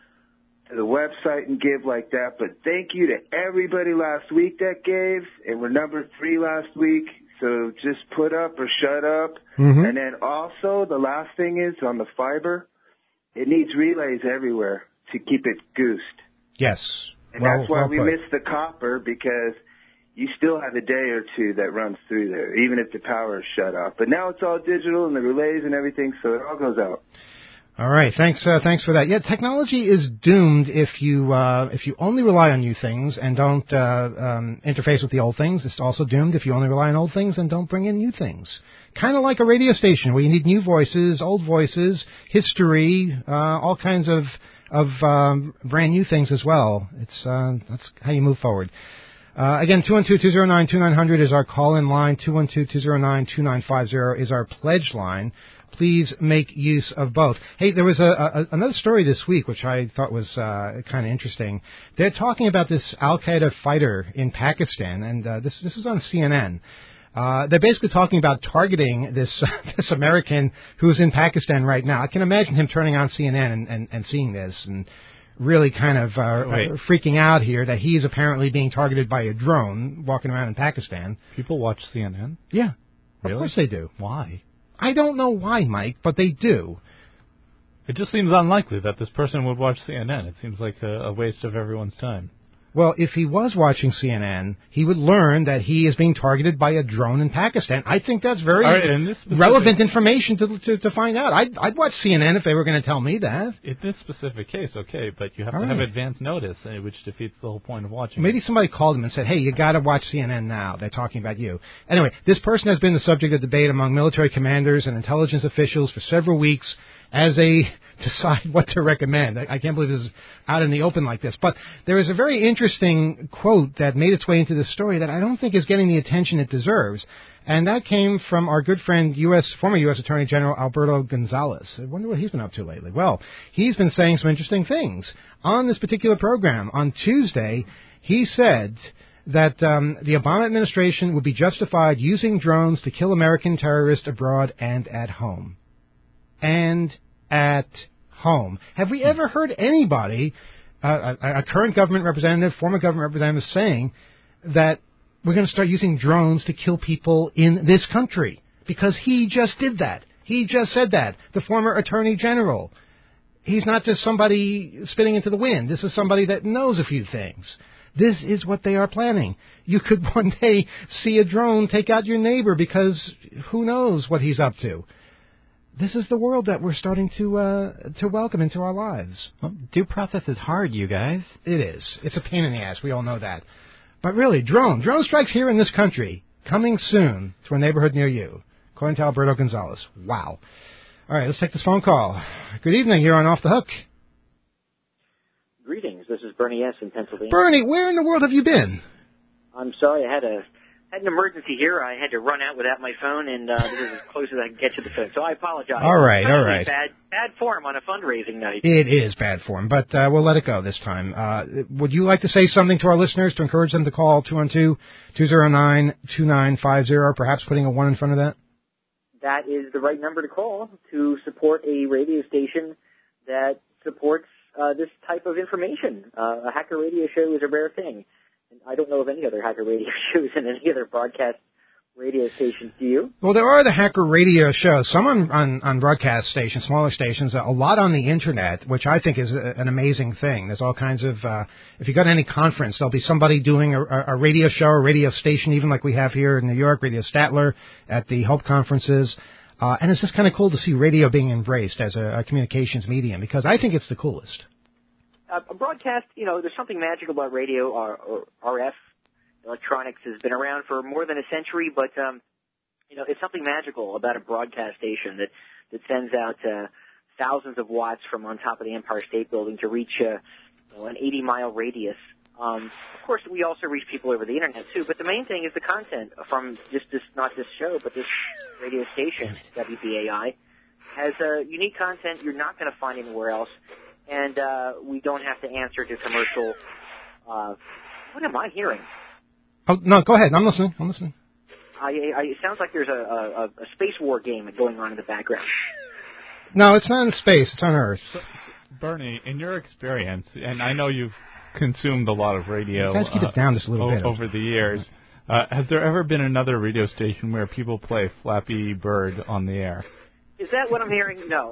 to the website and give like that. But thank you to everybody last week that gave, and we're number three last week. So just put up or shut up. Mm-hmm. And then also the last thing is on the fiber, it needs relays everywhere to keep it goosed. Yes. And well, that's why well we put. missed the copper because you still have a day or two that runs through there, even if the power is shut off. But now it's all digital and the relays and everything, so it all goes out. All right, thanks. Uh, thanks for that. Yeah, technology is doomed if you uh, if you only rely on new things and don't uh, um, interface with the old things. It's also doomed if you only rely on old things and don't bring in new things. Kind of like a radio station where you need new voices, old voices, history, uh, all kinds of of um, brand new things as well. It's uh, that's how you move forward. Uh, again, two one two, two zero nine, two nine zero zero is our call-in line. two one two, two zero nine, two nine five zero is our pledge line. Please make use of both. Hey, there was a, a, another story this week which I thought was uh, kind of interesting. They're talking about this Al-Qaeda fighter in Pakistan, and uh, this this was on C N N. Uh, they're basically talking about targeting this this American who's in Pakistan right now. I can imagine him turning on C N N and, and, and seeing this and really kind of uh, Wait. freaking out here that he's apparently being targeted by a drone walking around in Pakistan. People watch C N N? Yeah, Really? of course they do. Why? I don't know why, Mike, but they do. It just seems unlikely that this person would watch C N N. It seems like a, a waste of everyone's time. Well, if he was watching C N N, he would learn that he is being targeted by a drone in Pakistan. I think that's very All right, in this specific- relevant information to, to to find out. I'd, I'd watch C N N if they were going to tell me that. In this specific case, okay, but you have All to have right. advance notice, uh, which defeats the whole point of watching. Maybe it. somebody called him and said, hey, you got to watch C N N now. They're talking about you. Anyway, this person has been the subject of debate among military commanders and intelligence officials for several weeks as they decide what to recommend. I, I can't believe this is out in the open like this. But there is a very interesting quote that made its way into this story that I don't think is getting the attention it deserves. And that came from our good friend, U S former U S Attorney General Alberto Gonzales. I wonder what he's been up to lately. Well, he's been saying some interesting things. On this particular program, on Tuesday, he said that um, the Obama administration would be justified using drones to kill American terrorists abroad and at home. And at home. Have we ever heard anybody, uh, a, a current government representative, former government representative, saying that we're going to start using drones to kill people in this country? Because he just did that. He just said that. The former Attorney General. He's not just somebody spitting into the wind. This is somebody that knows a few things. This is what they are planning. You could one day see a drone take out your neighbor because who knows what he's up to. this is the world that we're starting to uh, to welcome into our lives. Well, due process is hard, you guys. It is. It's a pain in the ass. We all know that. But really, drone. Drone strikes here in this country. Coming soon to a neighborhood near you. According to Alberto Gonzalez. Wow. All right, let's take this phone call. Good evening. You're on Off the Hook. Greetings. This is Bernie S. in Pennsylvania. Bernie, where in the world have you been? I'm sorry. I had a had an emergency here. I had to run out without my phone, and uh, this is as close as I can get to the phone. So I apologize. All right, it's all right. Bad, bad form on a fundraising night. It is bad form, but uh, we'll let it go this time. Uh, would you like to say something to our listeners to encourage them to call two one two, two zero nine, two nine five zero, perhaps putting a one in front of that? That is the right number to call to support a radio station that supports uh, this type of information. Uh, a hacker radio show is a rare thing. And I don't know of any other hacker radio shows in any other broadcast radio stations. Do you? Well, there are the hacker radio shows, some on, on, on broadcast stations, smaller stations, a lot on the Internet, which I think is a, an amazing thing. There's all kinds of, uh, if you go to any conference, there'll be somebody doing a, a radio show, a radio station, even like we have here in New York, Radio Statler at the Hope conferences. Uh, and it's just kind of cool to see radio being embraced as a, a communications medium, because I think it's the coolest. Uh, a broadcast, you know, there's something magical about radio or, or R F. Electronics has been around for more than a century, but, um, you know, it's something magical about a broadcast station that, that sends out uh, thousands of watts from on top of the Empire State Building to reach uh, you know, an eighty-mile radius. Um, of course, we also reach people over the Internet, too, but the main thing is the content from just this, not this show, but this radio station, W B A I, has uh, unique content you're not going to find anywhere else. And uh, we don't have to answer to commercial. Uh, what am I hearing? Oh, no, go ahead. I'm listening. I'm listening. I, I, it sounds like there's a, a, a space war game going on in the background. No, it's not in space. It's on Earth. So, Bernie, in your experience, and I know you've consumed a lot of radio You guys keep uh, it down just a little o- bit. over the years, uh, has there ever been another radio station where people play Flappy Bird on the air? Is that what I'm hearing? No.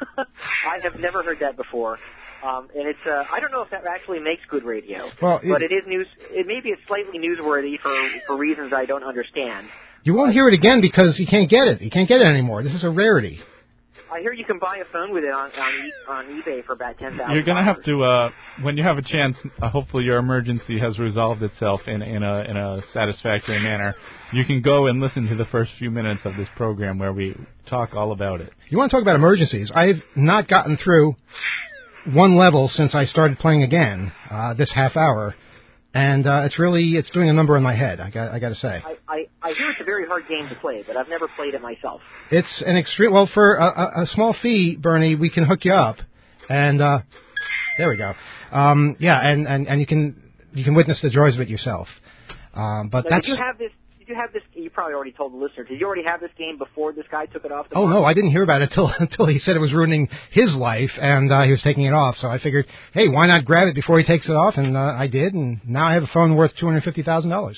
I have never heard that before. Um, and it's, uh, I don't know if that actually makes good radio. Well, it, but it is news, it maybe it's slightly newsworthy for, for reasons I don't understand. You won't hear it again because you can't get it. You can't get it anymore. This is a rarity. I hear you can buy a phone with it on, on, e- on eBay for about ten thousand dollars. You're going to have to, uh, when you have a chance, uh, hopefully your emergency has resolved itself in, in, a, in a satisfactory manner. You can go and listen to the first few minutes of this program where we talk all about it. You want to talk about emergencies? I've not gotten through one level since I started playing again uh, this half hour, and uh, it's really it's doing a number in my head. I got I got to say. I, I I hear it's a very hard game to play, but I've never played it myself. It's an extreme. Well, for a, a, a small fee, Bernie, we can hook you up, and uh, there we go. Um, yeah, and, and, and you can you can witness the joys of it yourself. Um, but now, that's. Did you have this? Did you have this? You probably already told the listener. Did you already have this game before this guy took it off the Oh, market? no, I didn't hear about it until, until he said it was ruining his life, and uh, he was taking it off. So I figured, hey, why not grab it before he takes it off? And uh, I did, and now I have a phone worth two hundred fifty thousand dollars.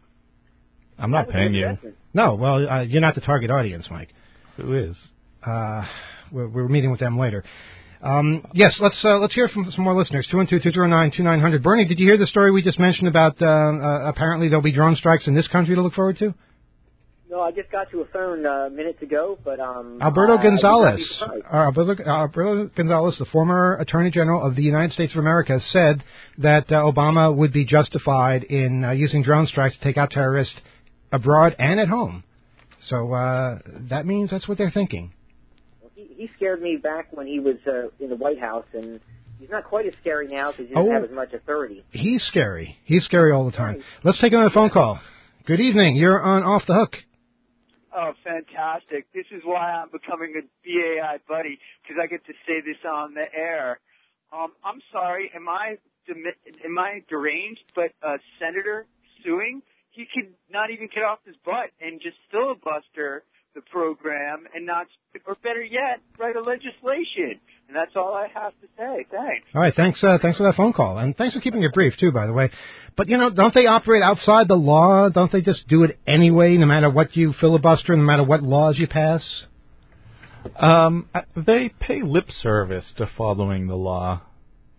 I'm not paying you. No, well, uh, you're not the target audience, Mike. Who is? Uh, we're, we're meeting with them later. Um, yes, let's uh, let's hear from some more listeners. two one two, two zero nine, two nine zero zero. Bernie, did you hear the story we just mentioned about uh, uh, apparently there'll be drone strikes in this country to look forward to? No, I just got to a phone uh, minutes ago, but um. Alberto uh, Gonzalez, I did not uh, Alberto, Alberto Gonzalez, the former Attorney General of the United States of America, said that uh, Obama would be justified in uh, using drone strikes to take out terrorists abroad and at home. So uh, that means that's what they're thinking. Well, he, he scared me back when he was uh, in the White House, and he's not quite as scary now because he doesn't Oh. have as much authority. He's scary. He's scary all the time. Let's take another phone call. Good evening. You're on Off the Hook. Oh, fantastic. This is why I'm becoming a B A I buddy, because I get to say this on the air. Um, I'm sorry, am I am I deranged? But a senator suing, he could not even get off his butt and just filibuster the program and not, or better yet, write a legislation. And that's all I have to say. Thanks. All right, thanks. Uh, thanks for that phone call, and thanks for keeping it brief too, by the way. But you know, don't they operate outside the law? Don't they just do it anyway, no matter what you filibuster, no matter what laws you pass? Um, they pay lip service to following the law.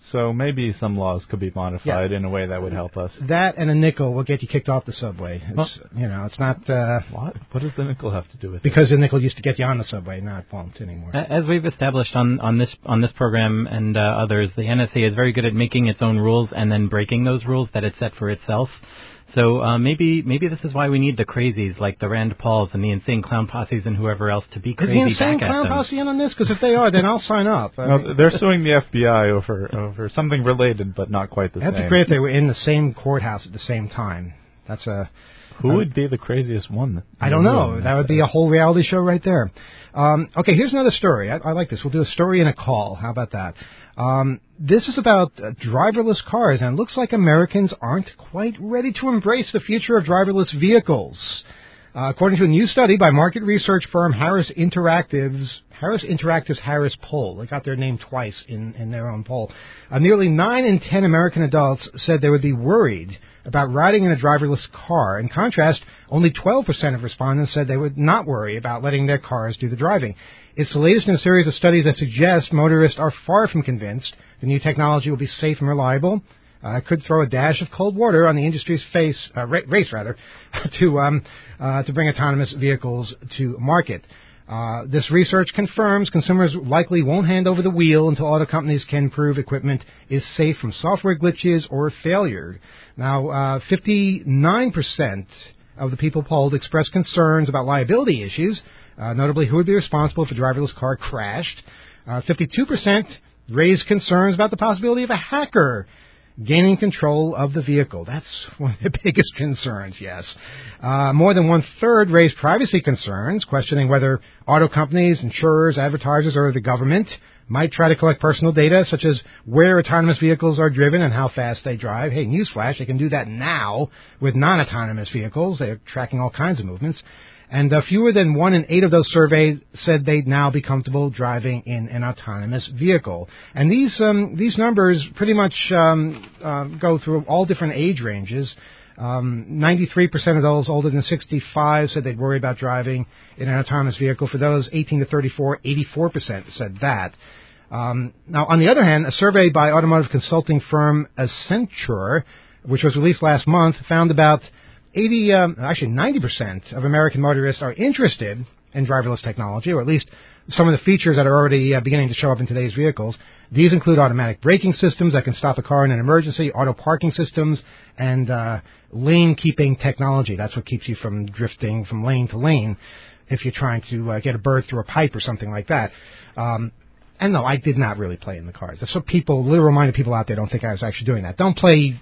So maybe some laws could be modified yeah. in a way that would help us. That and a nickel will get you kicked off the subway. It's, well, you know, it's not... Uh, what? What does the nickel have to do with because it? Because the nickel used to get you on the subway, now it won't anymore. As we've established on, on this on this program and uh, others, the N S A is very good at making its own rules and then breaking those rules that it set for itself. So uh, maybe maybe this is why we need the crazies like the Rand Pauls and the Insane Clown Posses and whoever else to be crazy back at them. Is the Insane Clown Posse in on this? Because if they are, then I'll sign up. I no, mean, they're suing the F B I over over something related, but not quite the That'd same. That'd be great if they were in the same courthouse at the same time. That's a... Who uh, would be the craziest one? I don't know. That would be a whole reality show right there. Um, okay, here's another story. I, I like this. We'll do a story and a call. How about that? Um, this is about uh, driverless cars, and it looks like Americans aren't quite ready to embrace the future of driverless vehicles. Uh, according to a new study by market research firm Harris Interactive's Harris Interactive's Harris Poll, they got their name twice in, in their own poll. Uh, nearly nine in ten American adults said they would be worried about riding in a driverless car. In contrast, only twelve percent of respondents said they would not worry about letting their cars do the driving. It's the latest in a series of studies that suggest motorists are far from convinced the new technology will be safe and reliable. Uh, it could throw a dash of cold water on the industry's face, uh, ra- race rather, to um, uh, to bring autonomous vehicles to market. Uh, this research confirms consumers likely won't hand over the wheel until auto companies can prove equipment is safe from software glitches or failure. Now, uh, fifty-nine percent of the people polled expressed concerns about liability issues, uh, notably who would be responsible if a driverless car crashed. Uh, fifty-two percent raised concerns about the possibility of a hacker gaining control of the vehicle. That's one of the biggest concerns, yes. Uh, more than one-third raised privacy concerns, questioning whether auto companies, insurers, advertisers, or the government might try to collect personal data, such as where autonomous vehicles are driven and how fast they drive. Hey, newsflash, they can do that now with non-autonomous vehicles. They're tracking all kinds of movements. And uh, fewer than one in eight of those surveyed said they'd now be comfortable driving in an autonomous vehicle. And these um, these numbers pretty much um, uh, go through all different age ranges. Um, ninety-three percent of those older than sixty-five said they'd worry about driving in an autonomous vehicle. For those eighteen to thirty-four, eighty-four percent said that. Um, now, on the other hand, a survey by automotive consulting firm Accenture, which was released last month, found about eighty, um, actually ninety percent of American motorists are interested in driverless technology, or at least some of the features that are already uh, beginning to show up in today's vehicles. These include automatic braking systems that can stop a car in an emergency, auto parking systems, and uh, lane-keeping technology. That's what keeps you from drifting from lane to lane if you're trying to uh, get a bird through a pipe or something like that. Um, and no, I did not really play in the cars. That's what people, a little reminder people out there don't think I was actually doing that. Don't play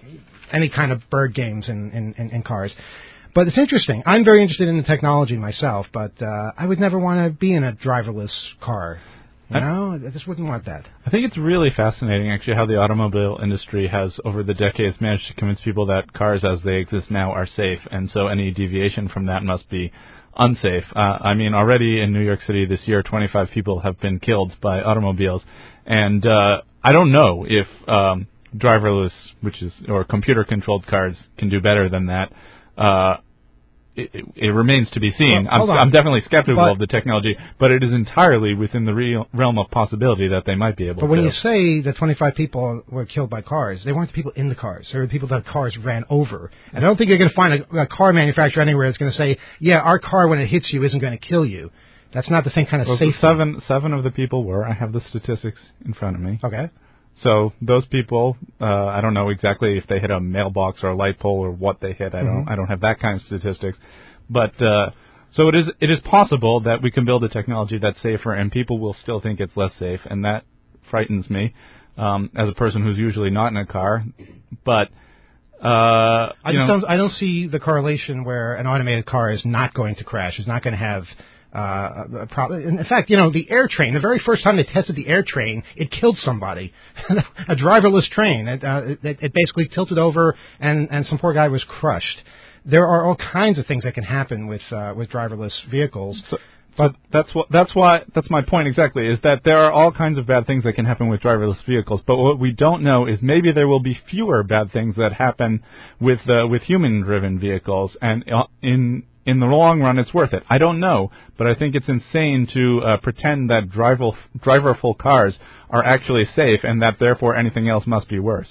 any kind of bird games in, in, in, in cars. But it's interesting. I'm very interested in the technology myself, but uh, I would never want to be in a driverless car. You know, I just wouldn't want that. I think it's really fascinating, actually, how the automobile industry has, over the decades, managed to convince people that cars as they exist now are safe, and so any deviation from that must be unsafe. Uh, I mean, already in New York City this year, twenty-five people have been killed by automobiles, and uh, I don't know if um, driverless, which is or computer-controlled cars, can do better than that. Uh, It, it, it remains to be seen. Well, I'm, I'm definitely skeptical but, of the technology, but it is entirely within the real realm of possibility that they might be able to. But when to. you say that twenty-five people were killed by cars, they weren't the people in the cars. They were the people that cars ran over. And I don't think you're going to find a, a car manufacturer anywhere that's going to say, yeah, our car when it hits you isn't going to kill you. That's not the same kind of well, safety. So seven, seven of the people were. I have the statistics in front of me. Okay. So those people, uh, I don't know exactly if they hit a mailbox or a light pole or what they hit. I don't, mm-hmm. I don't have that kind of statistics. But uh, so it is, it is possible that we can build a technology that's safer, and people will still think it's less safe, and that frightens me um, as a person who's usually not in a car. But uh, I just know, don't, I don't see the correlation where an automated car is not going to crash, is not going to have. Uh, a problem. In fact, you know, the air train, the very first time they tested the air train, it killed somebody. A driverless train. It, uh, it, it basically tilted over, and, and some poor guy was crushed. There are all kinds of things that can happen with uh, with driverless vehicles. So, But that's what that's why that's my point exactly, is that there are all kinds of bad things that can happen with driverless vehicles. But what we don't know is maybe there will be fewer bad things that happen with uh, with human-driven vehicles, and uh, in in the long run, it's worth it. I don't know, but I think it's insane to uh, pretend that driver driverful cars are actually safe, and that therefore anything else must be worse.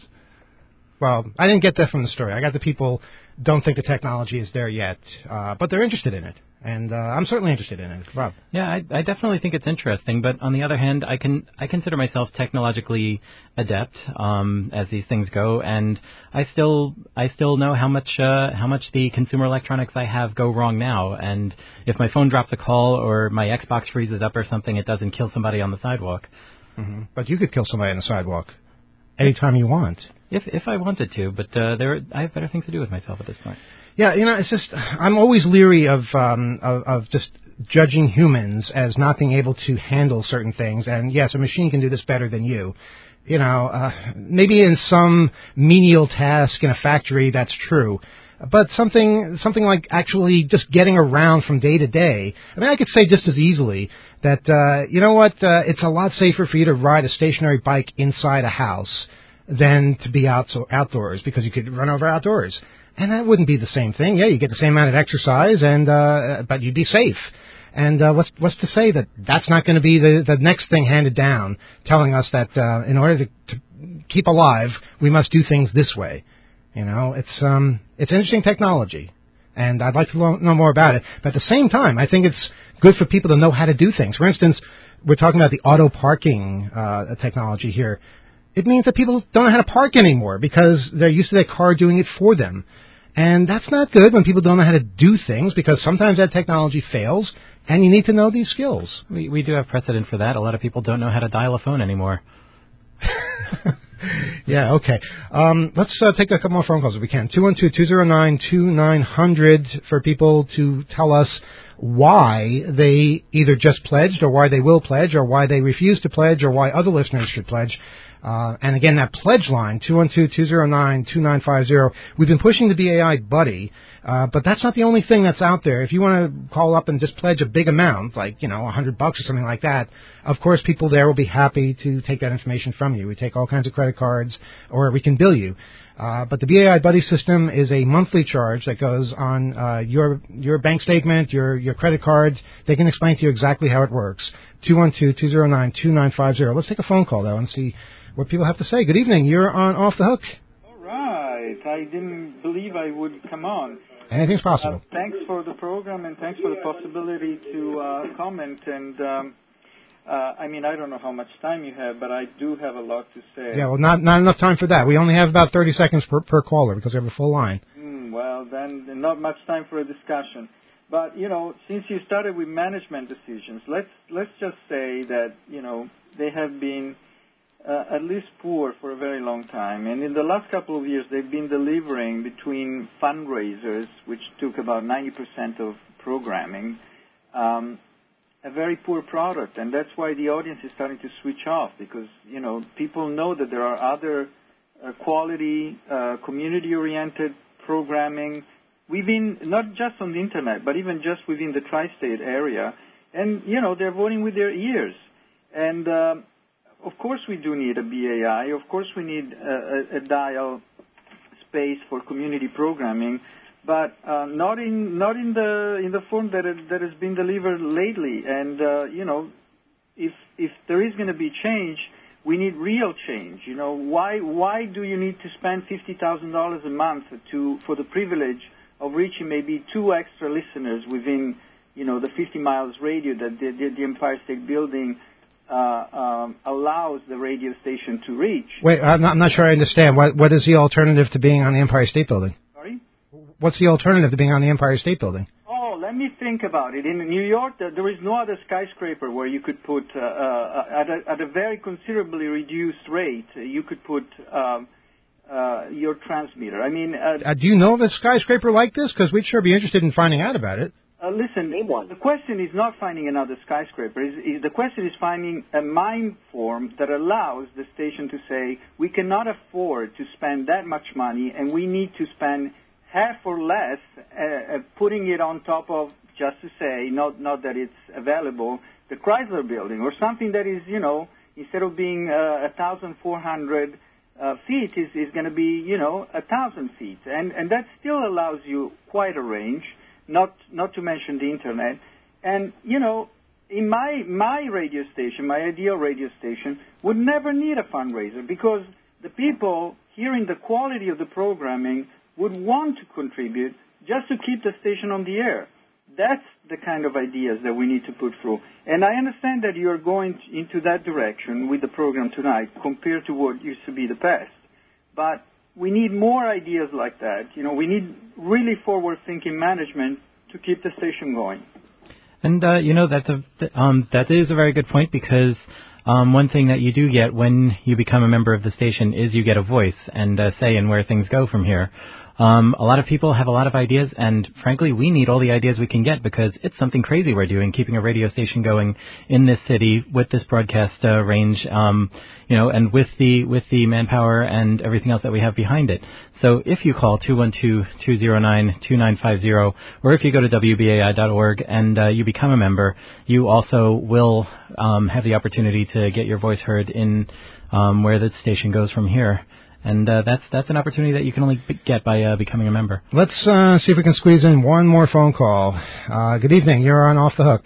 Well, I didn't get that from the story. I got the people don't think the technology is there yet, uh, but they're interested in it. And uh, I'm certainly interested in it. Rob? Yeah, I, I definitely think it's interesting. But on the other hand, I can I consider myself technologically adept um, as these things go, and I still I still know how much uh, how much the consumer electronics I have go wrong now. And if my phone drops a call or my Xbox freezes up or something, it doesn't kill somebody on the sidewalk. Mm-hmm. But you could kill somebody on the sidewalk anytime you want. If if I wanted to, but uh, there I have better things to do with myself at this point. Yeah, you know, it's just I'm always leery of um, of, of just judging humans as not being able to handle certain things. And yes, a machine can do this better than you. You know, uh, maybe in some menial task in a factory that's true, but something something like actually just getting around from day to day. I mean, I could say just as easily that uh, you know what, uh, it's a lot safer for you to ride a stationary bike inside a house than to be out so outdoors, because you could run over outdoors. And that wouldn't be the same thing. Yeah, you get the same amount of exercise, and uh, but you'd be safe. And uh, what's what's to say that that's not going to be the, the next thing handed down, telling us that uh, in order to, to keep alive, we must do things this way. You know, it's um it's interesting technology, and I'd like to lo- know more about it. But at the same time, I think it's good for people to know how to do things. For instance, we're talking about the auto parking uh, technology here. It means that people don't know how to park anymore because they're used to their car doing it for them. And that's not good when people don't know how to do things, because sometimes that technology fails, and you need to know these skills. We we do have precedent for that. A lot of people don't know how to dial a phone anymore. Yeah, okay. Um, let's uh, take a couple more phone calls if we can. two one two, two zero nine, two nine zero zero for people to tell us why they either just pledged, or why they will pledge, or why they refuse to pledge, or why other listeners should pledge. Uh, and again, that pledge line, two one two, two zero nine, two nine five zero. We've been pushing the B A I Buddy, uh, but that's not the only thing that's out there. If you want to call up and just pledge a big amount, like, you know, a hundred bucks or something like that, of course people there will be happy to take that information from you. We take all kinds of credit cards, or we can bill you. Uh, but the B A I Buddy system is a monthly charge that goes on uh, your your bank statement, your your credit card. They can explain to you exactly how it works. two one two, two zero nine, two nine five zero. Let's take a phone call, though, and see what people have to say. Good evening. You're on Off the Hook. All right. I didn't believe I would come on. Anything's possible. Uh, thanks for the program, and thanks for the possibility to uh, comment. And um, uh, I mean, I don't know how much time you have, but I do have a lot to say. Yeah, well, not not enough time for that. We only have about thirty seconds per, per caller because we have a full line. Mm, well, then not much time for a discussion. But, you know, since you started with management decisions, let's let's just say that, you know, they have been Uh, at least poor for a very long time. And in the last couple of years, they've been delivering between fundraisers, which took about ninety percent of programming, um, a very poor product. And that's why the audience is starting to switch off, because, you know, people know that there are other uh, quality, uh, community-oriented programming within, not just on the Internet, but even just within the tri-state area. And, you know, they're voting with their ears. And um, of course we do need a B A I. Of course we need a, a, a dial space for community programming, but uh, not in not in the in the form that it, that has been delivered lately. And uh, you know, if if there is going to be change, we need real change. You know, why why do you need to spend fifty thousand dollars a month to for the privilege of reaching maybe two extra listeners within, you know, the fifty miles radio that the, the, the Empire State Building Uh, um, allows the radio station to reach? Wait, I'm not, I'm not sure I understand. What What is the alternative to being on the Empire State Building? Sorry? What's the alternative to being on the Empire State Building? Oh, let me think about it. In New York, there is no other skyscraper where you could put, uh, uh, at, a, at a very considerably reduced rate, you could put um, uh, your transmitter. I mean... Uh, uh, do you know of a skyscraper like this? Because we'd sure be interested in finding out about it. Uh, listen, the question is not finding another skyscraper. Is, is, the question is finding a mind form that allows the station to say, we cannot afford to spend that much money, and we need to spend half or less, uh, uh, putting it on top of, just to say, not not that it's available, the Chrysler Building, or something that is, you know, instead of being uh, one thousand four hundred uh, feet, is, is going to be, you know, one thousand feet. And, and that still allows you quite a range, not not to mention the Internet. And, you know, in my my radio station, my ideal radio station, would never need a fundraiser because the people hearing the quality of the programming would want to contribute just to keep the station on the air. That's the kind of ideas that we need to put through. And I understand that you're going into that direction with the program tonight compared to what used to be the past. But we need more ideas like that. You know, we need really forward-thinking management to keep the station going. And, uh, you know, that's a, um, that is a very good point because um, one thing that you do get when you become a member of the station is you get a voice and a say in where things go from here. Um, a lot of people have a lot of ideas, and frankly, we need all the ideas we can get because it's something crazy we're doing, keeping a radio station going in this city with this broadcast uh, range, um, you know, and with the with the manpower and everything else that we have behind it. So if you call two one two, two zero nine, two nine five zero, or if you go to W B A I dot org and uh, you become a member, you also will um, have the opportunity to get your voice heard in um, where the station goes from here. And uh, that's that's an opportunity that you can only b- get by uh, becoming a member. Let's uh, see if we can squeeze in one more phone call. Uh, good evening. You're on Off the Hook.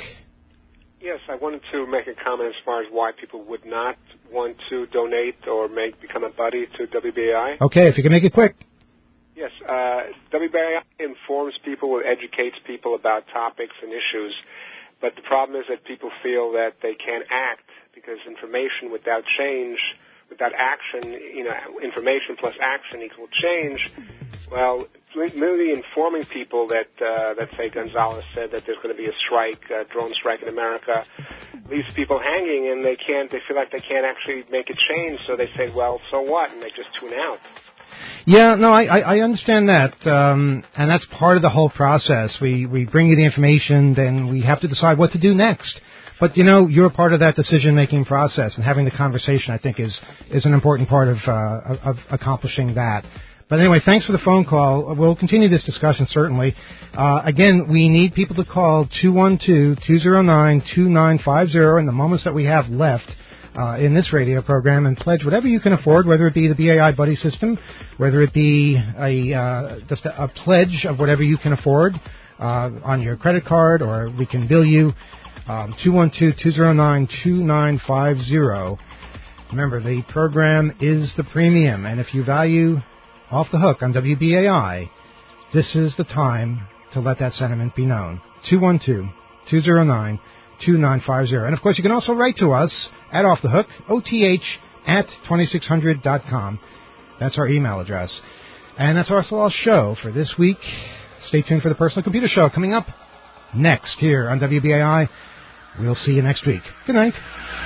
Yes, I wanted to make a comment as far as why people would not want to donate or make become a buddy to W B A I. Okay, if you can make it quick. Yes, uh, W B A I informs people, educates people about topics and issues, but the problem is that people feel that they can't act because information without change, without action, you know, information plus action equal change. Well, merely informing people that, uh, that say Gonzalez said that there's going to be a strike, a drone strike in America, leaves people hanging, and they can't. They feel like they can't actually make a change. So they say, "Well, so what?" and they just tune out. Yeah, no, I, I understand that, um, and that's part of the whole process. We we bring you the information, then we have to decide what to do next. But, you know, you're part of that decision-making process, and having the conversation, I think, is is an important part of, uh, of accomplishing that. But anyway, thanks for the phone call. We'll continue this discussion, certainly. Uh, again, we need people to call two one two, two zero nine, two nine five zero in the moments that we have left uh, in this radio program and pledge whatever you can afford, whether it be the B A I Buddy System, whether it be a uh, just a, a pledge of whatever you can afford uh, on your credit card, or we can bill you. Um, two one two, two zero nine, two nine five zero. Remember, the program is the premium, and if you value Off the Hook on W B A I, this is the time to let that sentiment be known. two one two, two zero nine, two nine five zero. And, of course, you can also write to us at Off the Hook, O T H at twenty-six hundred dot com. That's our email address. And that's also our show for this week. Stay tuned for the Personal Computer Show coming up next here on W B A I. We'll see you next week. Good night.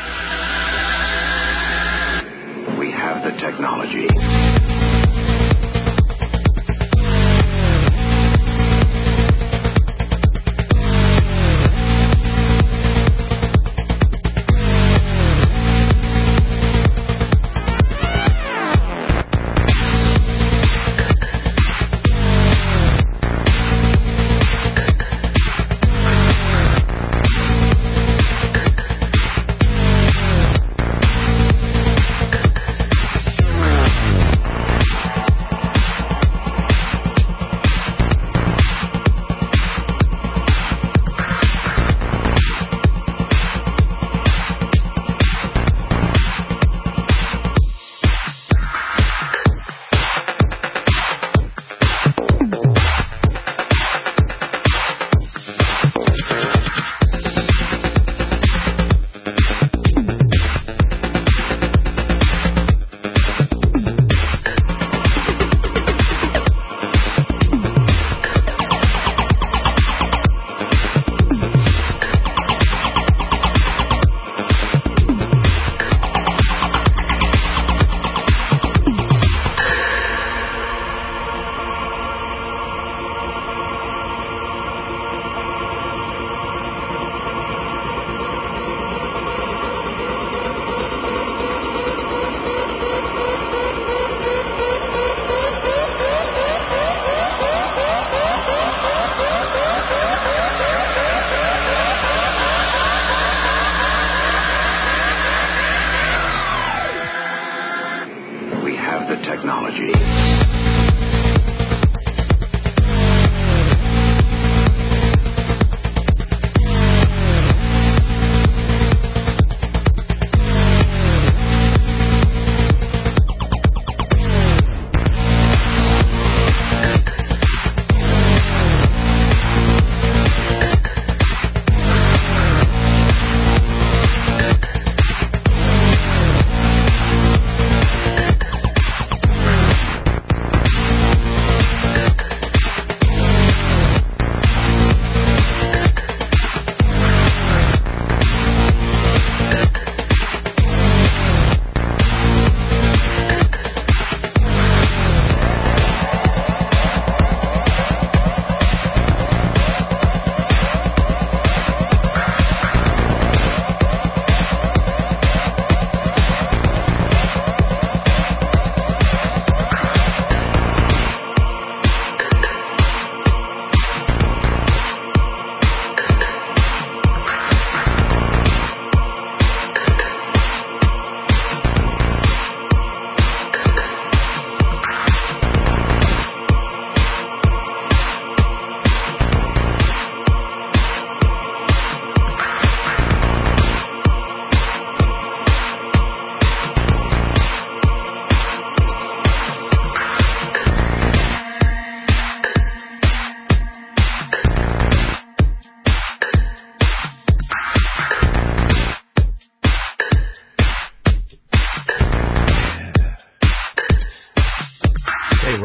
We have the technology.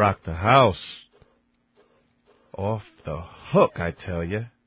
rock the house. Off the hook, I tell you.